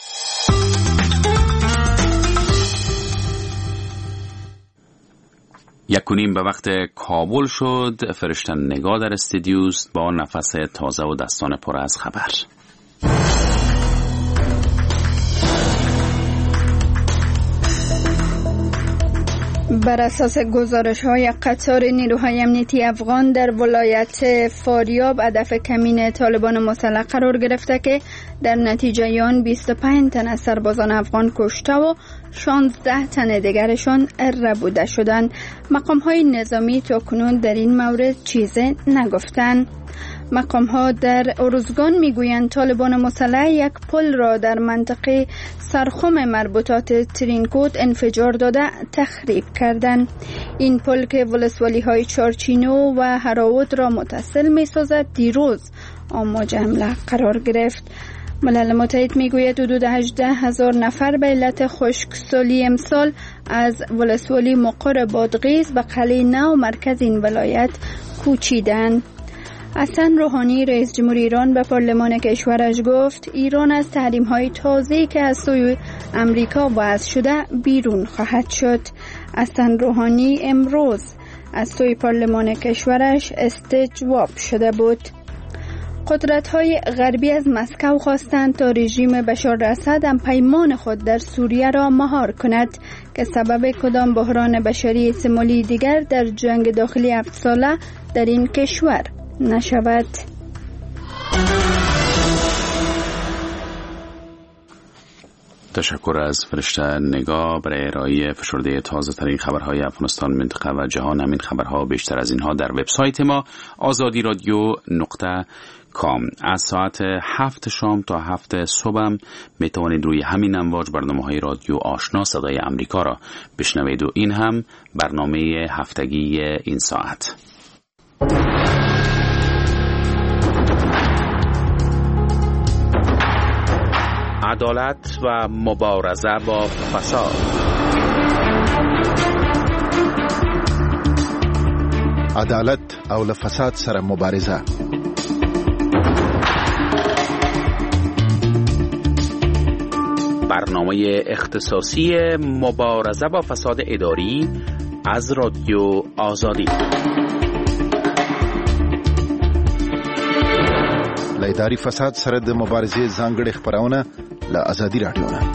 یک و نیم به وقت کابل شد. فرشتن نگاه در استودیوست با نفس تازه و دستان پر از خبر. بر اساس گزارش‌های قطار نیروهای امنیتی افغان در ولایت فاریاب هدف کمین طالبان مسلح قرار گرفته که در نتیجه آن بیست و پنج تن از سربازان افغان کشته و شانزده تن دیگرشان ربوده شدند. مقام‌های نظامی تاکنون در این مورد چیزی نگفتند. مقام ها در ارزگان میگویند طالبان مسلح یک پل را در منطقه سرخم مربوطات ترینکوت انفجار داده تخریب کردند. این پل که ولسوالی های چارچینو و هراود را متصل می سازد دیروز آماج حمله قرار گرفت. ملل متحد میگوید حدود هجده هزار نفر به علت خشکسالی امسال از ولسوالی مقر بادغیس به قلعه نو مرکز این ولایت کوچیدند. حسن روحانی رئیس جمهور ایران به پارلمان کشورش گفت ایران از تحریم‌های تازه‌ای که از سوی امریکا وضع شده بیرون خواهد شد. حسن روحانی امروز از سوی پارلمان کشورش استجواب شده بود. قدرت‌های غربی از مسکو خواستند تا رژیم بشار اسد هم پیمان خود در سوریه را مهار کند که سبب کدام بحران بشری احتمالی دیگر در جنگ داخلی هفت ساله در این کشور نشود. تشکر از فرشته نگاه برای ارائه فشرده تازه ترین خبرهای افغانستان، منطقه و جهان. همین خبرها بیشتر از اینها در وبسایت ما آزادی رادیو نقطه کام. از ساعت هفت شام تا هفت صبح می توانید روی همین امواج برنامه های رادیو آشنا صدای امریکا را بشنوید و این هم برنامه هفتگی این ساعت. عدالت و مبارزه با فساد. عدالت او فساد سره مبارزه. برنامه اختصاصی مبارزه با فساد اداری از رادیو آزادی. لایداری فساد سره د مبارزې ځانګړې خبرونه له آزادی رادیو نه.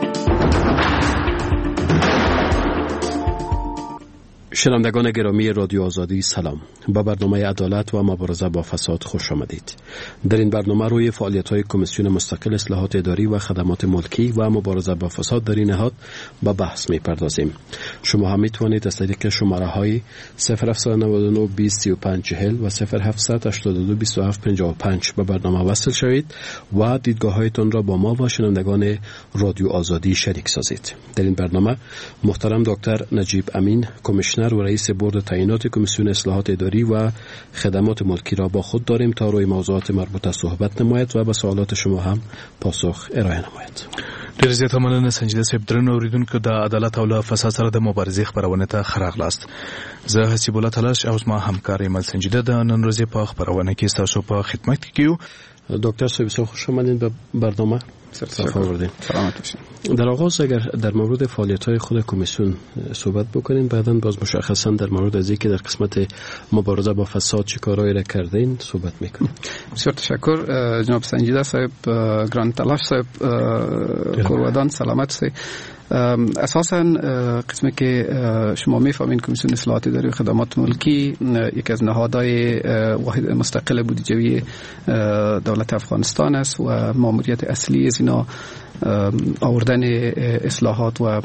شنوندگان گرامی رادیو آزادی سلام. با برنامه عدالت و مبارزه با فساد خوش آمدید. در این برنامه روی فعالیت‌های کمیسیون مستقل اصلاحات اداری و خدمات ملکی و مبارزه با فساد در این نهاد با بحث می‌پردازیم. شما هم می‌توانید از طریق شماره‌های صفر هفت نه نه بیست سی و پنج چهل و صفر هفت هشت دو بیست و هفت پنجاه و پنج به برنامه وصل شوید و دیدگاه‌هایتان را با ما و شنوندگان رادیو آزادی شریک سازید. در این برنامه محترم دکتر نجیب امین، کمیشنر و رئیس بورد تعیینات کمیسیون اصلاحات اداری و خدمات ملکی را با خود داریم تا روی موضوعات مربوطه صحبت نماید و به سوالات شما هم پاسخ ارائه نماید. ډېر زیاته مننه سنجیده صاحب. درنو اوریدونکو د عدالت او له فساد سره د مبارزې خبرونه ته ښه راغلاست. زه حسیب الله تلاش او زما همکار ایمل سنجیده د نن ورځې په خبرونه کې ستاسو په خدمت کې یو. دکتر صاحب خوش آمدید به برنامه. سلامت باشید. در آغاز اگر در مورد فعالیت‌های خود کمیسیون صحبت بکنیم، بعداً باز مشخصاً در مورد از اینکه در قسمت مبارزه با فساد چه کارهایی را کردین صحبت میکنیم. بسیار تشکر جناب سنجیده صاحب، گران تلاش صاحب، کورودان سلامت صاحب. اساساً قسمی که شما میفهمین کمیسیون اصلاحات اداری و خدمات ملکی یکی از نهادهای واحد مستقل بودجوی دولت افغانستان است و ماموریت اصلی از اینا آوردن اصلاحات و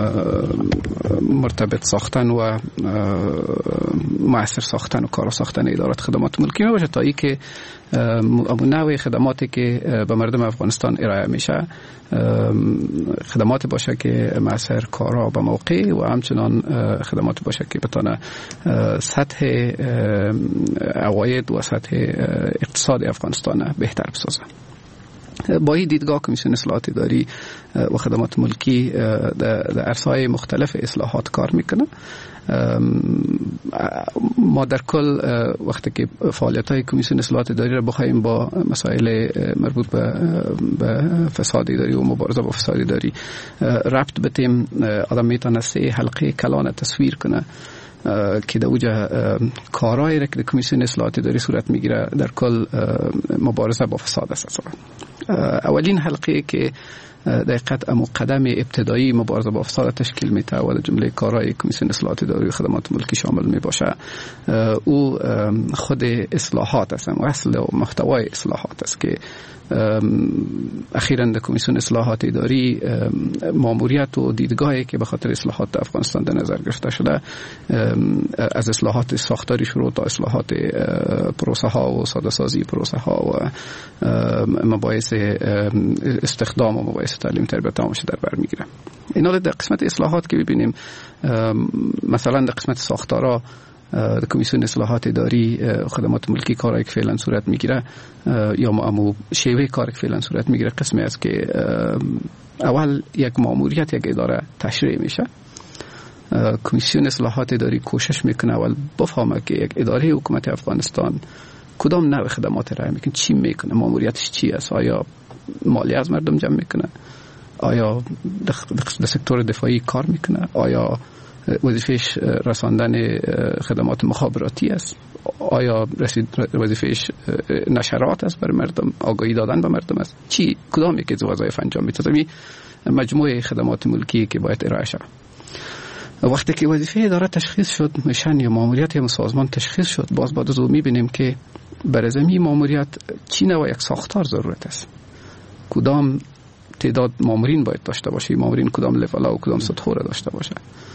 مرتبط ساختن و مؤثر ساختن و کارا ساختن ادارات خدمات ملکی می باشه تا ای که نوع خدماتی که به مردم افغانستان ارائه میشه خدمات باشه که مؤثر، کارا به موقع و همچنان خدمات باشه که بتونه سطح عواید و سطح اقتصاد افغانستان بهتر بسازه. با این دیدگاه کمیسیون اصلاحات اداری و خدمات ملکی در عرصه‌های مختلف اصلاحات کار میکنه. ما در کل وقتی که فعالیت‌های کمیسیون اصلاحات اداری را بخوایم با مسائل مربوط به فساد اداری و مبارزه با فساد اداری ربط بدیم، آدم میتونه سه حلقه کلان تصویر کنه که در اوجه کارهایی را که کمیسیون اصلاحات اداری صورت میگیره در کل مبارزه با فساد است. اولین حلقه که دقیقاً امو قدم ابتدایی مبارزه با فساد تشکیل میده و در جمله کارهای کمیسیون اصلاحات اداری و خدمات ملکی شامل می باشه، او خود اصلاحات است و اصل و محتوای اصلاحات است که اخیراً در کمیسیون اصلاحات اداری ماموریت و دیدگاهی که به خاطر اصلاحات افغانستان در نظر گرفته شده از اصلاحات ساختاری شروع تا اصلاحات پروسه ها و ساده سازی پروسه ها و مباحث استخدام و مباحث تعلیم تربیت آموزش در بر میگیره. اینا در قسمت اصلاحات که ببینیم، مثلا در قسمت ساختارا در کمیسیون اصلاحات اداری و خدمات ملکی کاری که فعلا صورت میگیره یا معمو شیوه کاری که فعلا صورت میگیره قسمی است که اول یک ماموریت یک اداره تشریع میشه. کمیسیون اصلاحات اداری کوشش میکنه اول بفهمه که یک اداره حکومت افغانستان کدام نوع خدمات ارائه میکنه، چی میکنه، ماموریتش چی است، آیا مالیه از مردم جمع میکنه، آیا در سکتور دفاعی کار میکنه، آیا وظیفهش رساندن خدمات مخابراتی است، آیا وظیفهش نشرات است برای مردم، آگاهی دادن به مردم است، چی کدام یکی از وظایف انجام میده. می مجموعه خدمات ملکی که باید ارائه شود. وقتی که وظیفه اداره تشخیص شد، مشن یا ماموریت یا سازمان تشخیص شد، باز بعد از اون میبینیم که برای زمین ماموریت چی نوع یک ساختار ضرورت است، کدام تعداد مامورین باید داشته باشه، مامورین کدام لول و کدام سطح را داشته باشه.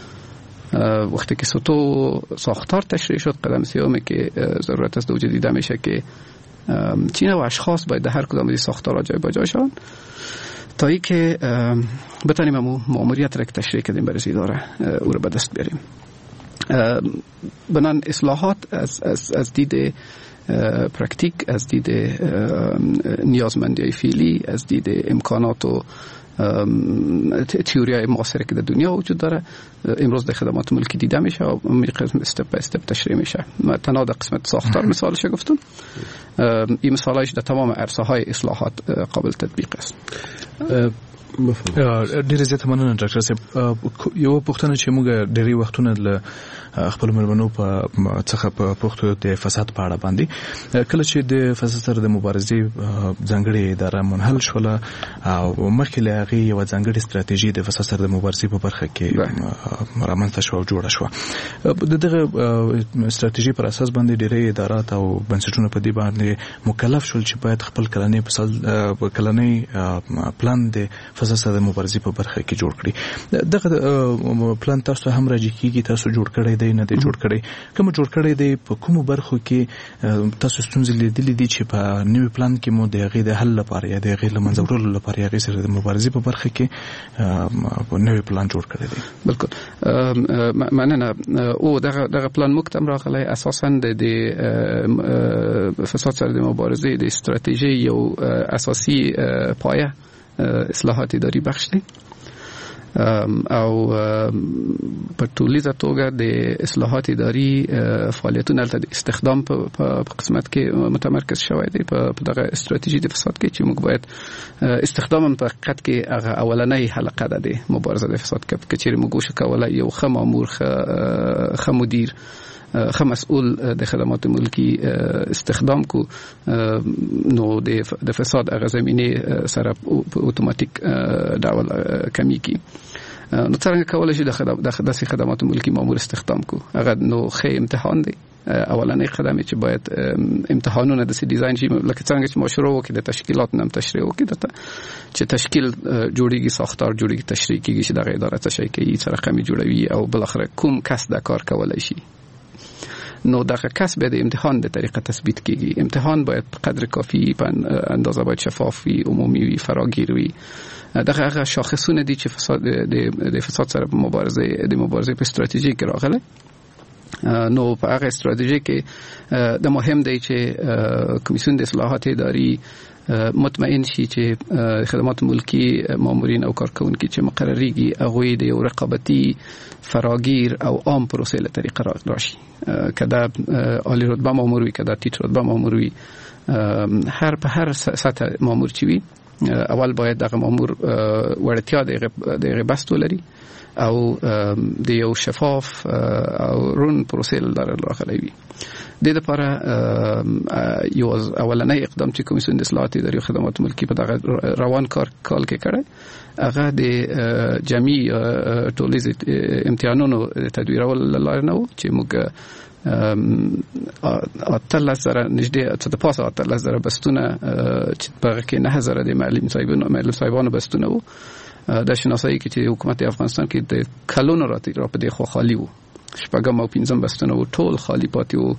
وقتی که سطح ساختار تشریح شد، قدم سومی که ضرورت است دوجه دیده میشه که چی نوع اشخاص باید در هر کدام از ساختارها جای بجای شون تا ای که بتانیم امو ماموریت را که تشریح کردیم برای اداره او را به دست بیاریم. بنان اصلاحات از, از, از دید پرکتیک، از دید نیازمندی فعلی، از دید امکانات و تئوریای معاصره که در دنیا وجود داره امروز در خدمات ملکی دیده میشه و قسم استپ به استپ تشریح میشه. ما تنها در قسمت ساختار مثالش گفتم، این مثالش در تمام عرصه های اصلاحات قابل تطبیق است. ډیره زیاته مننه ډاکټر صاحب. یو پوښتنه چې موږ ډېری وختونه له خپل مېرمنو په څخه په پوښتنه د فساد په اړه باندې کله چې د فساد سره د مبارزې ځانګړې اداره منحل شوله او مخکې له هغې یوه ځانګړې ستراتیژي د فساد سره د مبارزې په برخه کې رامنځته شوه او جوړه شوه. د دغه ستراتیژي پر اساس باندې ډېری ادارات او بنسټونه په دې باندې مکلف شول چې باید خپل کلنی فساد کلنی پلان د فساد سره د مبارزې په برخه کې جوړ کړي. دغه پلان تاسو هم راځي کیږي، تاسو جوړ کړی دی نه دی جوړ کړی، کوم جوړ کړی دی، په کومو برخو کې تاسو ستونزې لیدلې دي چې په نوي پلان کې مو د هغې د حل لپاره یا د هغې له منځه وړلو لپاره هغې سره د مبارزې په برخه کې نوی پلان جوړ کړی دی؟ بالکل مننه. او دغه دغه پلان موږ ته هم راغلی اساسا د فساد سره د مبارزې د استراتیژي یو اساسي پایه اصلاحات اداری بخش دی. او په ټولیزه توګه د اصلاحات اداري فعالیتونه د استخدام په قسمت کې متمرکز شوی دی په دغه استراتیژي د فساد کې چې موږ باید استخدام په حقیقت کې هغه اولنۍ حلقه ده د مبارزه د فساد کې چې موږ وشو کولای یو ښه مامور ښه مدیر ښه مسؤل د خدمات ملکی استخدام کو نو د فساد هغه زمینه سره اتوماتیک ډول کمی کی نو څنګه کولای شي د داسې خدمات ملکی مامور استخدام کو هغه نو ښه امتحان دی اولنې قدم چې باید امتحانونه د ډیزاین شي لکه څنګه چې مشروع وکړي د تشکیلات نم تشریح وکړي چې تشکیل جوړیږي ساختار جوړیږي تشریح کیږي چې دغه اداره څه شي کوي څه رقمي جوړوي او بل اخر کوم کس دا کار کولای شي نو دغه کس به د امتحان د طریقه تثبیت کیږي امتحان باید په قدر کافی په اندازه باید شفاف وي عمومي وي فراگیر وي دغه هغه شاخصونه دي چې فساد د فساد سره په مبارزه د مبارزه په استراتیژي کې راغله نو په هغه استراتیژي کې د مهم دی چې کمیسیون د اصلاحات اداري مطمئن شي چې خدمات ملکی مامورین او کارکونکي چې مقرریږي هغه د یو رقابتي فراگیر او عام پروسې له طریقه راشي کدا عالی رتبه مامور وي کدا ټیټ رتبه مامور وي هر په هر سطح مامور چي وي اول باید دغه مامور ورتیا د غبستو لري او د یو شفاف او رون پروسې لاره راغلی وي د لپاره یو اولنۍ اقدام چې کمیسیون د اصلاحات اداري خدمات ملکی په دغه روان کار کال کې کړی هغه د جمعي ټولیز امتحانونو تدویرول لاره نه و چې موږ اتلس زره نږدې څه د پاسه اتلس زره بستونه چې په هغه کې نه زره د معلم صاحبانو معلم صاحبانو بستونه و د شناسایی کې چې حکومت افغانستان کې د کلونو راته را په دې خو خالی وو شپږم او پنځم بستونه و ټول خالی پاتې وو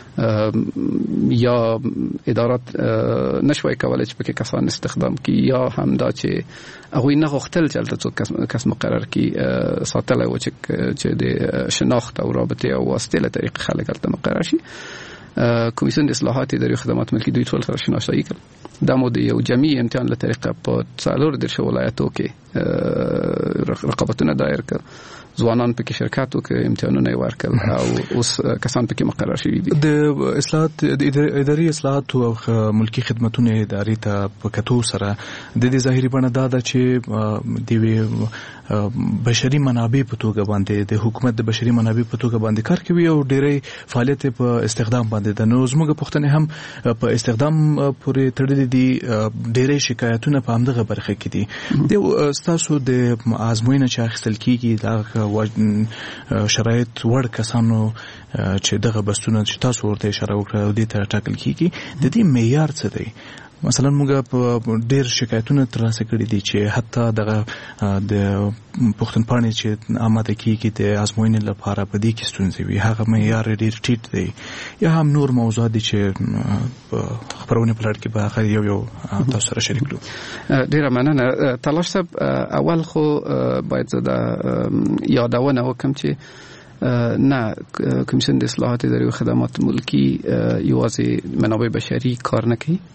یا ادارات نشوي کولای چې پکې کسان استخدام کی یا هم دا چې هغه نه غوښتل چې تاسو کس مقرر کی ساتل او چې د شناخت او رابطه او واسطه له طریق خلک تل مقرر شي کمیسیون د اصلاحات اداري خدمات ملکی دوی ټول سره شناسایی کړ د مو د یو جمعي امتحان له طریقه په څلور د ولایتو کې رقابتونه دایر کړ ځوانان پکې شرکت وکړي امتحانونه ورکړل او اوس کسان پکې مقرر شوي دي د اصلاحات د اداري اصلاحات او ملکی خدماتو اداري ته په کتو سره د دې ظاهري بڼه دا ده چې د بشري منابع په توګه باندې د حکومت د بشري منابع په توګه باندې کار کوي او ډېرې فعالیت په استخدام باندې د نو زموږ پښتنې هم په استخدام پورې تړلې دي ډېرې شکایتونه په همدغه برخه کې دي د تاسو د ازموینه چې اخیستل کیږي دا شرایط وړ کسانو چې دغه بستونه چې تاسو ورته اشاره وکړه او دې ته ټاکل کیږي د دې معیار څه دی مثلا موږ په ډېر شکایتونه ترلاسه کړي دي چې حتی دغه د پښتونپاڼې چې آماده کیږي د ازموینې لپاره په دې کې ستونزې وي هغه معیار ډېر ټیټ دی یا هم نور موضوعات دي چې خبرونه په لړ کې به هغه یو یو تاسو سره شریک کړو ډېره مننه تلاش صاحب اول خو باید زه یادونه وکړم چې نه کمیسیون د اصلاحات اداري او خدمات ملکی یوازې منابع بشري کار نه کوي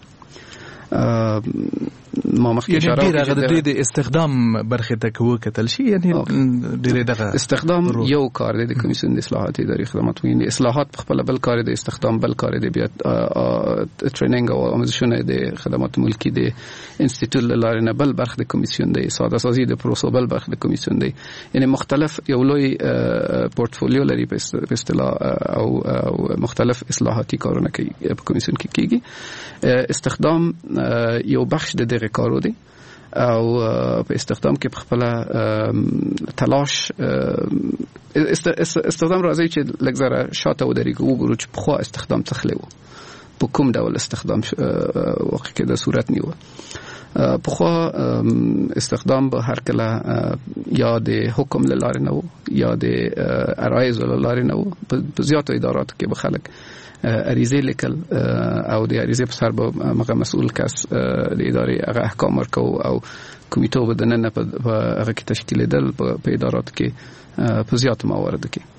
ما مخکې اشاره وکړه چې د استخدام برخه ته کوو کتل شي یعنی ډېر دغه استخدام یو کار دی د کمیسیون د اصلاحات اداري خدمات ملکی اصلاحات خپل بل کار دی استخدام بل کار دی بیا ټریننګ او آموزشونه د خدمات ملکی د انسټیټیوټ لارنه بل برخه د کمیسیون دی ساده سازي د پروسو بل برخه د کمیسیون دی یعنی مختلف یو لوی پورتفولیو لري په اصطلاح او مختلف اصلاحاتي کارونه کوي په کمیسیون کې کیږي استخدام یو بخش د دغه کارو دی او په استخدام کې په خپل تلاش استخدام راځي چې لږه شاته ودرېږي وګورو چې په خو استخدام څخه و په کوم ډول استخدام واقع کې د صورت نیو په خو استخدام به هر کله یا د حکم لاره نه و یا د ارایز لاره نه و په زیاتو اداراتو کې به خلک اریزه لیکل او د اریزه په سر به مغه مسؤل کس د ادارې هغه احکام ورکو او کمیټو بدننه په هغه کې تشکیل دل په ادارات کې په زیات موارد کې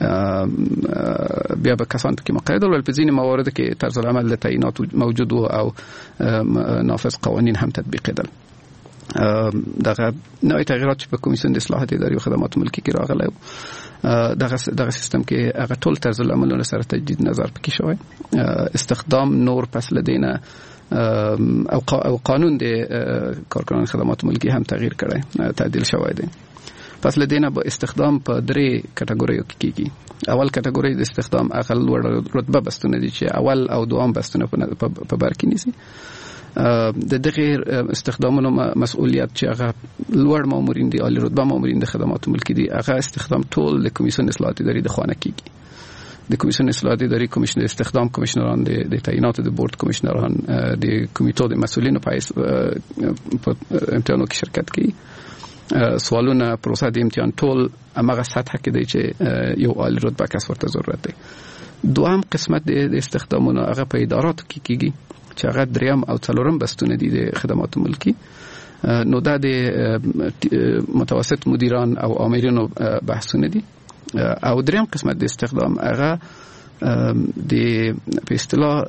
بیا به کسان کې مقید ول په ځینې موارد کې طرز العمل له تعینات موجود او نافذ قوانین هم تطبیق دل دغه نوې تغیرات چې په کمیسیون د اصلاحات اداري او خدمات ملکی کې راغلی دغه دغه سیستم کې هغه ټول طرز العملونه سره تجدید نظر پکې شوی استخدام نور پس لدینه او او قانون د کارکنان خدمات ملکی هم تغییر کړی تعدیل شوی دی پس لدینه با استخدام په درې کټګوریو کې کیږي اول کټګوري د استخدام اقل لوړ رتبه بستونه دي چې اول او دوام بستونه په بر کې نیسي د دغه استخدامونو مسؤلیت چې هغه لوړ مامورین دي عالی رتبه مامورین د خدمات ملکی دي هغه استخدام ټول د کمیسیون اصلاحات اداري د خوانه کیږي د کمیسیون اصلاحات اداري کمیشنر استخدام کمیشنران د تعینات د بورډ کمیشنران د کمیټو د مسؤلینو په امتحانو کې شرکت کوي سوالونه پروسه د امتحان ټول امغه سطح کې دی چې یو عالی رتبه کس ورته ضرورت دی دوام قسمت د استخدامونو هغه په اداراتو کې کیږي چې هغه دریم او څلورم بستونه دي د خدمات ملکی نو دا د متوسط مدیران او آمرینو بحثونه دي او دریم قسمت د استخدام هغه د په اصطلاح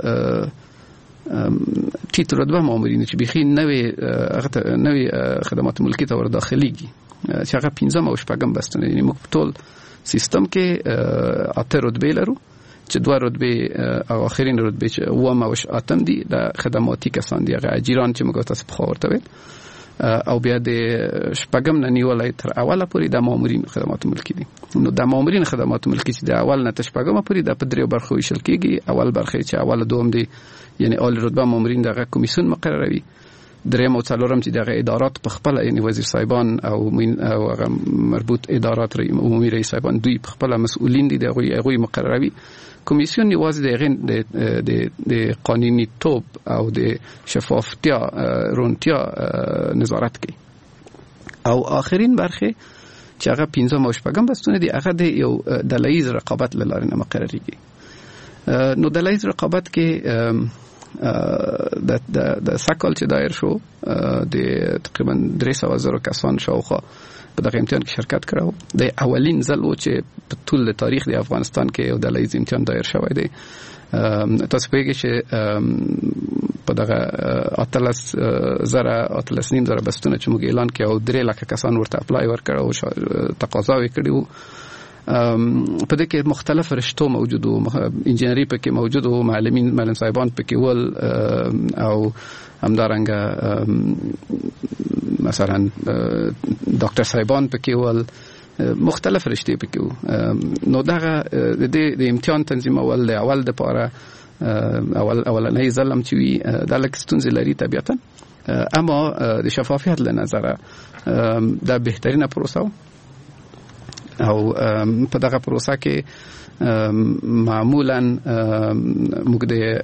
ټیټ رتبه مامورین چې بخي نوې هغه نوې خدمات ملکی ته ور داخليږي چې هغه پنځم او شپږم بستونه دي موږ په ټول سیستم کې اته رتبه لرو چې دوه رتبه او اخرین رتبه چې ومه او اتم دي د خدماتي کسان دي هغه اجیران چې موږ تاسو په خبرته وي او بیا د شپږم نه نیولای تر اوله پورې د مامورین خدمات ملکی دي نو د مامورین خدمات ملکی چې د اول نه تر شپږم پورې د په دریو برخو ویشل کېږي اول برخه چې اول دوم دي یعنی اول رتبه مامورین دغه کمیسیون مقرروي دریم او څلورم چې دغه ادارات په خپل یعنی وزیر صاحبان او او هغه مربوط ادارات عمومي رئیس صاحبان دوی په خپل مسؤلین دي دغه هغه مقرروي کمیسیون یوازې د د د قانوني توپ او د شفافتیا رونتیا نظارت کوي او آخرین برخه چې هغه پنځم او شپږم بستونه دي هغه د یو دلایز رقابت لاره نه مقرریږي نو دلایز رقابت کې د د د سکل چې دایر شو د تقریبا درې سوه زره کسان شاوخوا په دغه امتحان کې شرکت کړو د اولین ځل و چې په ټول تاریخ د افغانستان کې یو دلایز امتحان دایر شوی دی تاسو پوهیږئ چې په دغه اتلس زره اتلس نیم زره بستونه چې موږ اعلان کړو درې لکه کسان ورته اپلای ورکړو او تقاضا یې کړو په دې کې مختلف رشتو موجود وو انجینری پکې موجود وو معلمین معلم صاحبان پکې ول او همدارنګه مثلا ډاکټر صاحبان پکې ول مختلف رشتې پکې وو نو دغه د امتحان تنظیمول د اول د پاره اول اولنۍ ځل چې وی د لک ستونزې لري طبيعتا اما د شفافیت له نظره دا بهترینه پروسه او په دغه پروسه کې معمولا موږ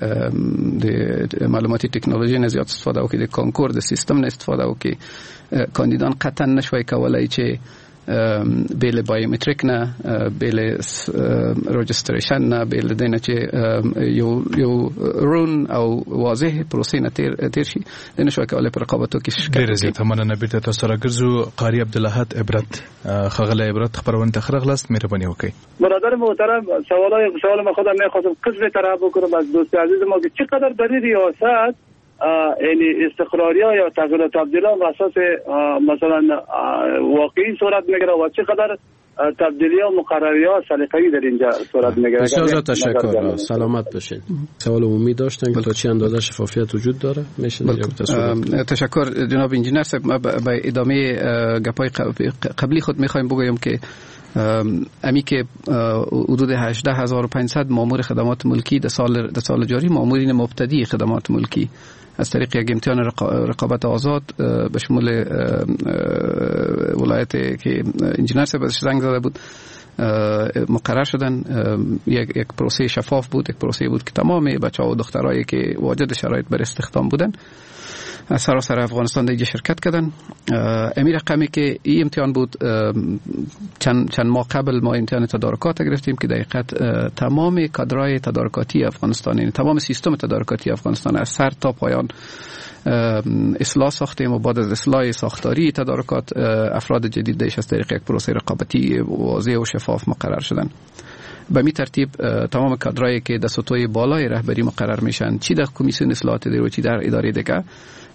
د معلوماتي ټکنالوژي نه زیات استفاده وکړو د کانکور د سیستم نه استفاده وکړو کاندیدان قطعا نشوي کولای چې بیل بایومټریک نه بیل رجستریشن نه بیل دینه چې یو یو رون او واضح پروسې نه تیر تیر شي دنه شو کولای پر رقابتو کې شکایت ډیر زیات مننه بیرته تاسو راګرځو قاری عبدالحد عبرت خغله عبرت خبرونه تخرغلست مهرباني وکړئ برادر محترم سوالای سوال ما خودم می‌خواستم قصه طرح بکنم از دوست عزیز ما که چقدر در این ریاست یعنی استقراری‌ها یا تغییر و تبدیل‌ها بر اساس مثلا واقعی صورت میگیره و چقدر تبدیلی‌ها و مقرری‌ها سلیقه‌ای در اینجا صورت میگیره. بسیار تشکر. سلامت باشین. سوال عمومی داشتن که تا چه اندازه شفافیت وجود داره؟ میشه تشکر جناب انجینر صاحب. به ادامه گپای قبلی خود می‌خوایم بگویم که امی که حدود هجده هزار و پانصد مامور خدمات ملکی در سال در سال جاری مامورین مبتدی خدمات ملکی از طریق یک امتحان رقابت آزاد به شمول ولایت که انجینر صاحب زنگ زده بود مقرر شدن. یک یک پروسه شفاف بود، یک پروسه بود که تمام بچه‌ها و دخترایی که واجد شرایط بر استخدام بودن از سراسر افغانستان دیگه شرکت کردن. امی رقمی که این امتحان بود چند چند ماه قبل ما امتحان تدارکات گرفتیم که دقیقاً تمام کادرای تدارکاتی افغانستان، یعنی تمام سیستم تدارکاتی افغانستان از سر تا پایان اصلاح ساختیم و بعد از اصلاح ساختاری تدارکات افراد جدید دیش از طریق یک پروسه رقابتی واضح و شفاف مقرر شدن. به می ترتیب تمام کادرایی که در سطوح بالای رهبری مقرر میشن، چی در کمیسیون اصلاحات اداری و چی در اداره دیگه،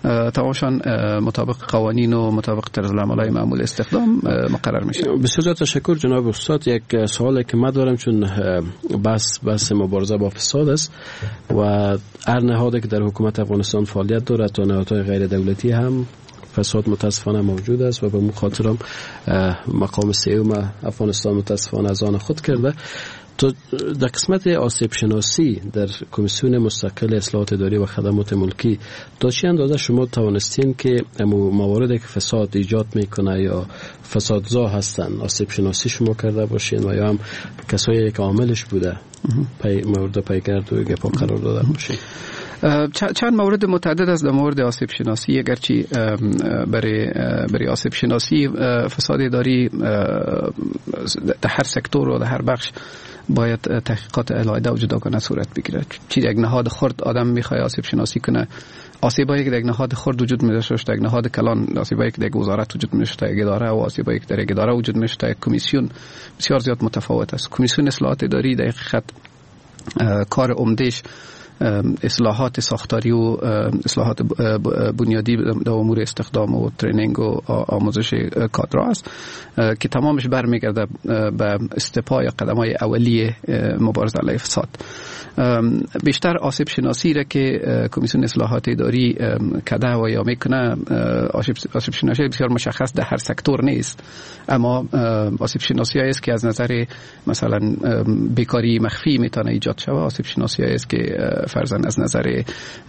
تمامشان مطابق قوانین و مطابق طرزالعمل‌های معمول استخدام مقرر میشه. بسیار تشکر جناب استاد. یک سوالی که من دارم، چون بس بس مبارزه با فساد است و هر نهادی که در حکومت افغانستان فعالیت داره تا نهادهای غیر دولتی هم فساد متاسفانه موجود است و به مو خاطرم مقام سیوم افغانستان متاسفانه از آن خود کرده. تو در قسمت آسیب شناسی در کمیسیون مستقل اصلاحات اداری و خدمات ملکی تا چه اندازه شما توانستین که مواردی که فساد ایجاد میکنه یا فسادزا هستن آسیب شناسی شما کرده باشین و یا هم کسایی که عاملش بوده پی مورد پیگرد و گپا قرار داده باشین؟ چند مورد متعدد است در مورد آسیب شناسی. اگرچه برای برای آسیب شناسی فساد اداری در هر سکتور و در هر بخش باید تحقیقات علیحده و جداگانه صورت بگیره. چی یک نهاد خرد آدم میخواد آسیب شناسی کنه، آسیبایی که در یک نهاد خرد وجود می‌داشته، در یک نهاد کلان آسیبایی که در وزارت وجود می‌داشته، در اداره و آسیبایی که در یک اداره وجود می‌داشته، در کمیسیون بسیار زیاد متفاوت است. کمیسیون اصلاحات اداری در حقیقت کار عمده‌اش اصلاحات ساختاری و اصلاحات بنیادی در امور استخدام و ترینینگ و آموزش کادر است که تمامش برمیگرده به استپای قدم‌های اولیه مبارزه علیه فساد. بیشتر آسیب شناسی را که کمیسیون اصلاحات اداری کده و یا میکنه، آسیب شناسی بسیار مشخص در هر سکتور نیست، اما آسیب شناسی است که از نظر مثلا بیکاری مخفی میتونه ایجاد شود، آسیب شناسی است که فرضاً از نظر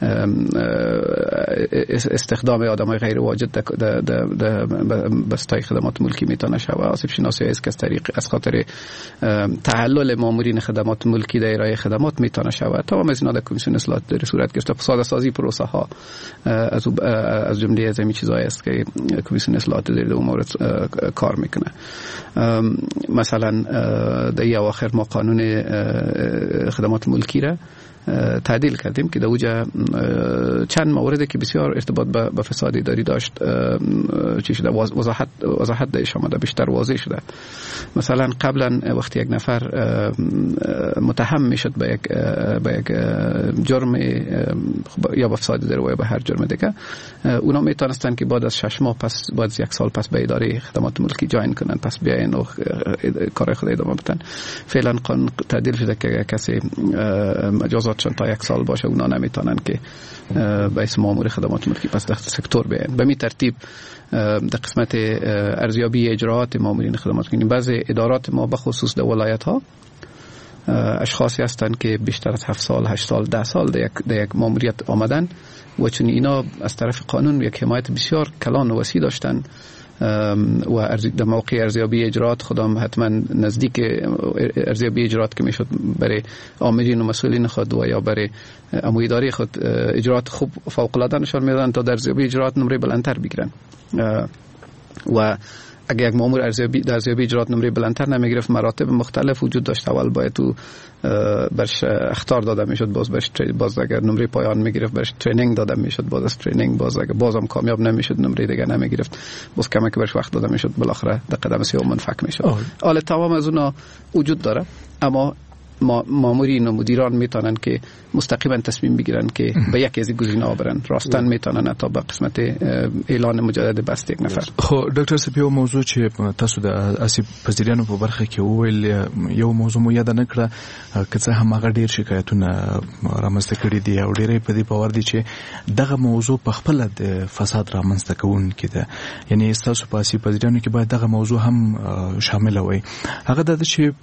استخدام آدمای غیر واجد در بستای خدمات ملکی میتونه شود، آسیب شناسی است که از طریق از خاطر تعلل مامورین خدمات ملکی در ارائه خدمات میتونه شود. تمام از اینا در کمیسیون اصلاحات اداری صورت گرفته. فساد سازی پروسه ها از از جمله از این چیزایی است که کمیسیون اصلاحات اداری در امور کار میکنه. مثلا در اواخر ما قانون خدمات ملکی را تعدیل کردیم که در اوجه چند موردی که بسیار ارتباط به فساد اداری داشت چی شده، وضاحت وضاحت دهش آمده، بیشتر واضح شده. مثلا قبلا وقتی یک نفر متهم میشد به یک به یک جرم یا به فساد اداری یا به هر جرم دیگه، اونا میتونستن که بعد از شش ماه پس بعد از یک سال پس به اداره خدمات ملکی جاین کنن، پس بیاین و کار خود ادامه بدن. فعلا قانون تعدیل شده که کسی مجازات چون تا یک سال باشه اونا نمیتونن که به اسم مامور خدمات ملکی پس در سکتور بیاین. به می ترتیب در قسمت ارزیابی اجراعات مامورین خدمات ملکی بعضی ادارات ما به خصوص در ولایت ها اشخاصی هستند که بیشتر از هفت سال، هشت سال، ده سال در یک, در یک ماموریت آمدن و چون اینا از طرف قانون یک حمایت بسیار کلان و وسیع داشتن و در موقع ارزیابی اجراعات خودم حتما نزدیک ارزیابی اجراعات که میشد برای عاملین و مسئولین خود و یا برای اموی اداری خود اجراعات خوب فوق العاده نشان میدادن تا در ارزیابی اجراعات نمره بلندتر بگیرن. و اگه یک مامور ارزیابی در ارزیابی اجراعات نمره بلندتر نمیگرفت، مراتب مختلف وجود داشت. اول باید تو برش اخطار داده میشد، باز برش باز اگر نمره پایان میگرفت برش ترینینگ داده میشد، باز از ترینینگ باز اگر بازم کامیاب نمیشد نمره دیگه نمیگرفت، باز کمک برش وقت داده میشد، بالاخره در قدم سوم منفک میشد. حالا تمام از اونها وجود داره، اما مامورین و مدیران میتونن که مستقیما تصمیم بگیرن که به یکی از گزینه‌ها برن، راستن میتونن تا به قسمت اعلان مجدد بست یک نفر. خو ډاکټر سپیو موضوع چې تاسو د اسیب پذیرانو په برخه کې وویل، یو موضوع مو یاد نه کړه که څه هم هغه ډیر شکایتونه رامنځته کړي دي او ډیرې په دې باور دي چې دغه موضوع په خپل د فساد رامنځته کوونکی ده، یعنی تاسو په اسیب پذیرانو کې باید دغه موضوع هم شامل وي. هغه د چې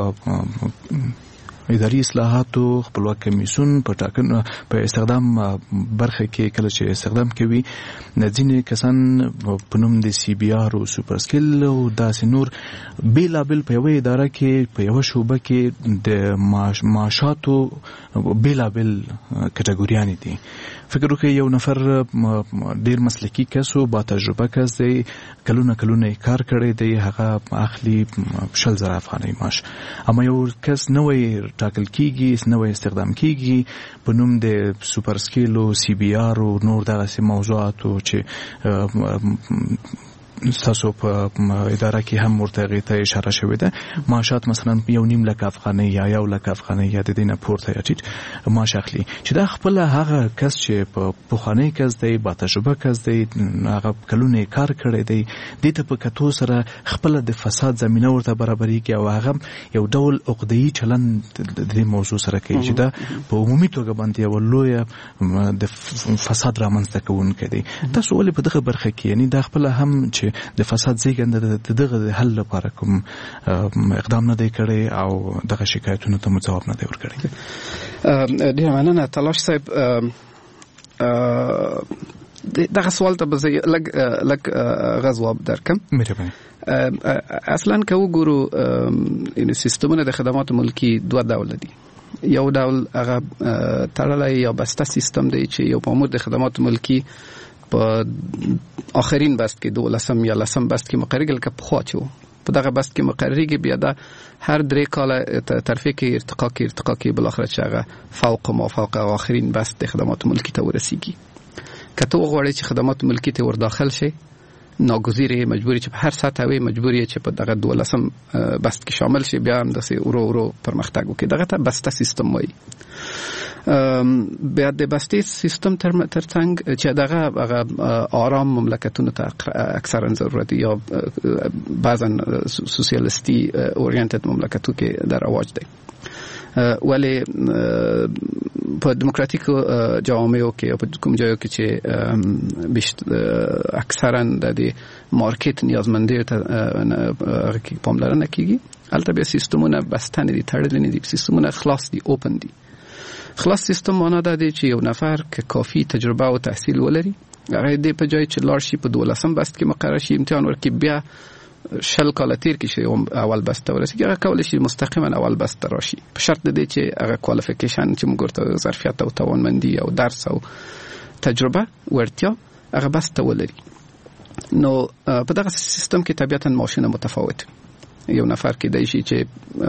اداري اصلاحاتو خپلواک کمیسیون په ټاکنو په استخدام برخه کې کله چې استخدام کوي ځینې کسان په نوم د سی بي آر او سوپر سکیل او داسې نور بیلابل په یوه اداره کې په یوه شعبه کې د معاشاتو بیلابل کټګوریانې دي. فکر وکړئ یو نفر ډیر مسلکی کس او با تجربه کس دی، کلونه کلونه کار کړی دی، هغه اخلي شل زره افغانۍ معاش، اما یو کس نوې ټاکل کیږي، نوې استخدام کیږي په نوم د سوپر سکیل او سی بي آر او نور دغه موضوعاتو چې تاسو په اداره کې هم ورته ته اشاره شوې ده معاشات مثلا یو نیم لک افغانۍ یا یو لک افغانۍ یا د دې نه پورته یا ټیټ معاش اخلي چې دا خپل هغه کس چې په پخوانی کس دی با تجربه کس دی هغه کلونه کار کړی دی د ته په کتو سره خپل د فساد زمينه ورته برابرېږي او هغه یو ډول عقدي چلن د دې موضوع سره کوي چې دا په عمومي توګه باندې یو لوی د فساد رامنځته کوونکی دی. تاسو ولې په دغه برخه کې یعنی دا خپل هم چې د فساد زیږنده دغه حل لپاره کوم اقدام نه دی کړی او دغه شکایتونو ته جواب نه دی ورکړی؟ ډیر مننه تلاش صاحب. دغه سوال ته به لږ لږ غواب درکم. مهرباني. اصلا که وګورو ان سیستمونه د خدمات ملکی دوه ډول دي. یو ډول هغه تړلای یا بسته سیستم دی چې یو مامور د خدمات ملکی په آخرین بست کې دولسم یا لسم بست کې مقرریږي لکه پخوا چې و په دغه بست کې مقرریږي بیا دا هر درې کاله ترفیع کې ارتقا کې ارتقا کې بل اخر چې هغه فوق ما فوق آخرین بست د خدمات ملکی ته ورسیږي. که ته وغواړې چې خدمات ملکی ته ور داخل شي ناګزیره مجبوری چې په هر ساعت وي مجبوری چې په دغه دولسم بست کې شامل شي بیا هم د سي اورو اورو پرمختګ وکړي. دغه ته بسته سیستم وایي. بیا د بسته سیستم تر ترڅنګ چې دغه هغه آرام مملکتونو ته اکثرا ضرورت یا بعضا سوسیالیستی اورینټډ مملکتو کې در رواج دی. ولی په دیموکراتیکو جوامعو کې او په کوم ځایو کې چې اکثرا د مارکیټ نیازمندۍ ته پاملرنه کیږي هلته بیا سیستمونه بسته نه دي تړلي نه دي سیستمونه خلاص دي اوپن دي. خلاص سیستم معنا ده چې یو نفر که کافی تجربه او تحصیل ولري هغه دې په ځای چې لاړ شي په دولسم بست کې مقرر شي امتحان ورکړي بیا شل کاله تیر کې شي اول بست ورسیږي هغه کولای شي مستقیما اول بست راشي په شرط د دې چې هغه کوالیفیکیشن چې موږ ورته ظرفیت او توانمندي او درس او تجربه ورتیا هغه بست ولري. نو په دغه سیستم کې طبیعتا ماشینه متفاوت یو نفر کې دی شي چې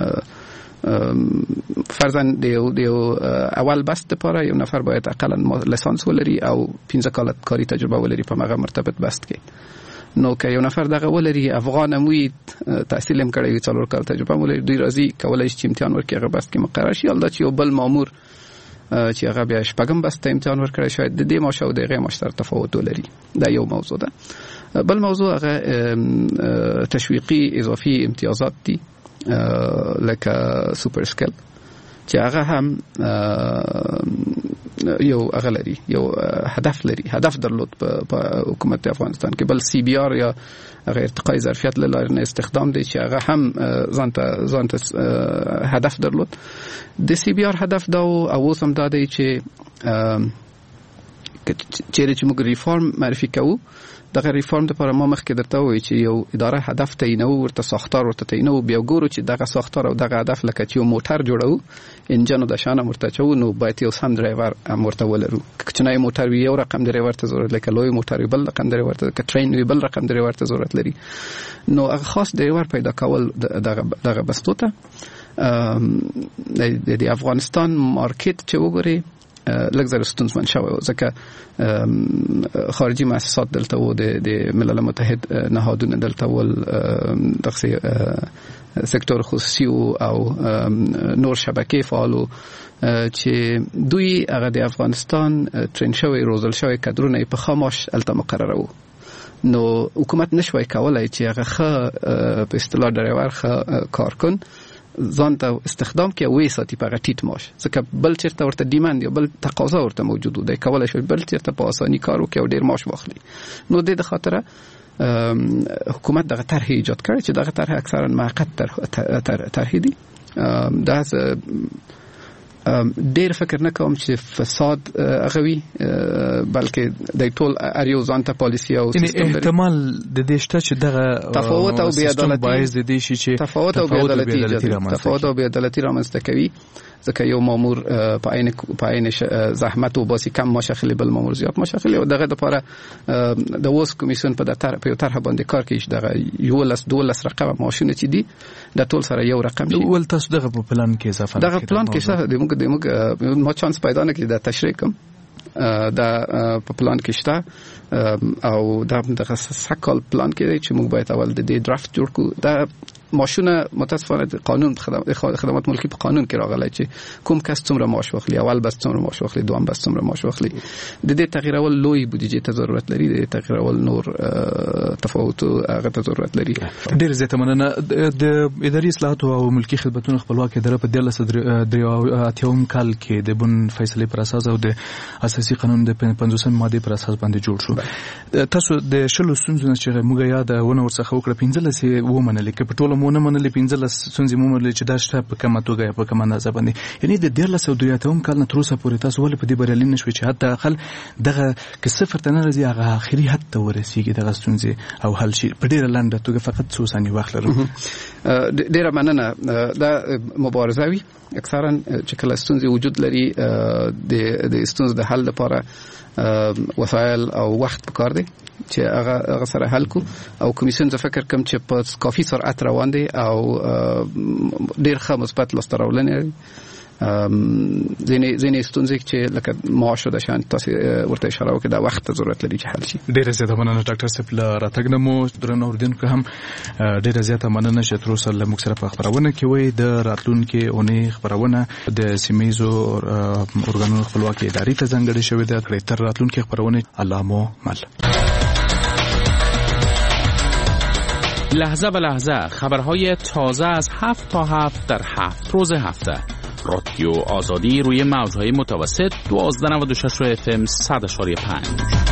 فرضاً دیو دیو اول بست لپاره یو نفر باید اقلا لیسانس ولري او پنځه کاله کاری تجربه ولري په هغه مرتبط بست کې. نو که یو نفر دغه ولري افغان اموي تحصیل هم کړی څلور کال تجربه ولري دوی راځي کولای شي امتحان ورکړي هغه بست کې مقرر شي البته چې یو بل مامور چې هغه بیا شپږم بست امتحان ورکړي شاید د دې معاش او دغه معاش سره تفاوت ولري. دا یو موضوع ده. بل موضوع هغه تشویقي اضافي امتیازات دي لکه سوپر سکل چې هغه هم یو هغه لري یو هدف لري هدف درلود په حکومت افغانستان کې بل سی بی آر یا هغه ارتقای ظرفیت له لارې استخدام دی چې هغه هم ځانته ځانته هدف درلود. د سی بی آر هدف دا او اوس هم دا دی چې چیرې چې موږ ریفارم معرفي کوو دغه ریفارم لپاره ما مخکې درته وایي چې یو اداره هدف تعینو ورته ساختار ورته تعینو بیا ګورو چې دغه ساختار او دغه هدف لکه چې یو موټر جوړو انجن د شانه مرته چو نو باید یو سم ډرایور مرته ولرو که نه موټر وی یو رقم ډرایور ته ضرورت لکه لوی موټر بل رقم ډرایور ته که ټرین وی بل رقم ډرایور ته ضرورت لري. نو هغه خاص ډرایور پیدا کول دغه دغه بستو ته د افغانستان مارکیټ چې وګوري لږ زر ستونزمن شوی ځکه خارجي مؤسسات دلته و د ملل متحد نهادونه دلته ول دغه سکتور خصوصي او نور شبکې فعالو چې دوی هغه د افغانستان ترین شوی روزل شوی کادرونه په خاموش الته مقرره وو. نو حکومت نشوي کولای چې هغه ښه په اصطلاح ډرایور ښه کارکن ځان ته استخدام کې وې ساتي په غټیټ ماش ځکه بل چیرته ورته ډیماند یا بل تقاضا ورته موجود دی کولای شي بل چیرته په اساني کار وکړي او ډیر ماش واخلي. نو د دې خاطر حکومت دغه طرح ایجاد کړ چې دغه طرح اکثرا موقت طرح دي. دا ډیر فکر نه کوم چې فساد غوي بلکې د ټول اریو ځانته پالیسی او سیستم احتمال د دې شته چې دغه تفاوت او بې عدالتي باعث د دې شي چې تفاوت او بې عدالتي تفاوت او بې عدالتي رامنځته کوي ځکه یو مامور په عین په عین زحمت او باسي کم ماشخلي بل مامور زیات ماشخلي او دغه لپاره د اوس کمیسیون په دفتر په یو طرح باندې کار کوي چې دغه یو لس دولس رقم ماشونه چې دي د ټول سره یو رقم شي. ول تاسو دغه په پلان کې اضافه دغه پلان کې څه د موږ د موږ ما چانس پیدا نه کړی د تشریح کوم د په پلان کې شته او دا د سکل پلان کې چې موږ باید اول د دې درافت جوړ کړو. دا ماشونه متاسفانه قانون خدمات ملکی په قانون کې راغلی چې کوم کس څومره معاش واخلي، اول بس څومره معاش واخلي، دوم بس څومره معاش واخلي. د دې تغییرول لوی بودیجه ته ضرورت لري، د تغییرول نور تفاوت هغه ته ضرورت لري. ډیر زیاته مننه. د اداري اصلاحات او ملکی خدماتو خپلواکي اداره په دلس اتیاوم کال کې د بن فیصله پر اساس او د اساسي قانون د پنځوسم ماده پر اساس باندې جوړ شو. تاسو د شلو سنځونه چې موږ یاد ونه ورڅخه وکړه پنځلس و منل کې په ټوله مونږ منل پنځلس سنځي مو منل چې دا شته په کومه توګه په کومه اندازه باندې، یعنی د دلس او دویاتوم کال نه تر اوسه پورې تاسو ولې په دې بریالي نشوي چې حتی اقل دغه که صفر ته نه راځي هغه اخري حد ته ورسیږي دغه سنځي او حل شي په ډیره لنډه توګه فقط څو ثانیې وخت لرو. ډیره مننه. دا مبارزه وی اکثرا چې کله ستونزې وجود لري د د ستونزې د حل لپاره وسایل او وخت پکار دی چې هغه هغه سره حل کو او کمیسیون ز فکر کوم چې په کافي سرعت روان دي او ډیر ښه مثبت لاسته راوړنې ځینې ځینې ستونزې چې لکه معاش د شان تاسو ورته اشاره وکړه دا وخت ضرورت لري چې حل شي. ډیره زیاته مننه ډاکټر صاحب له راتګ نه مو درنو اوریدونکو هم ډیره زیاته مننه چې تر اوسه له موږ سره په خبرونه کې وای. د راتلونکي اونۍ خبرونه د سیمایزو ارګانونو خپلواکي ادارې ته ځانګړې شوې ده. کړي تر راتلونکي خبرونه الله مو مل. لحظه به لحظه خبرهای تازه از هفت تا هفت در هفت روز هفته. رادیو آزادی روی موجهای متوسط دوازده نود و شش اف ام صد اشاری پنج.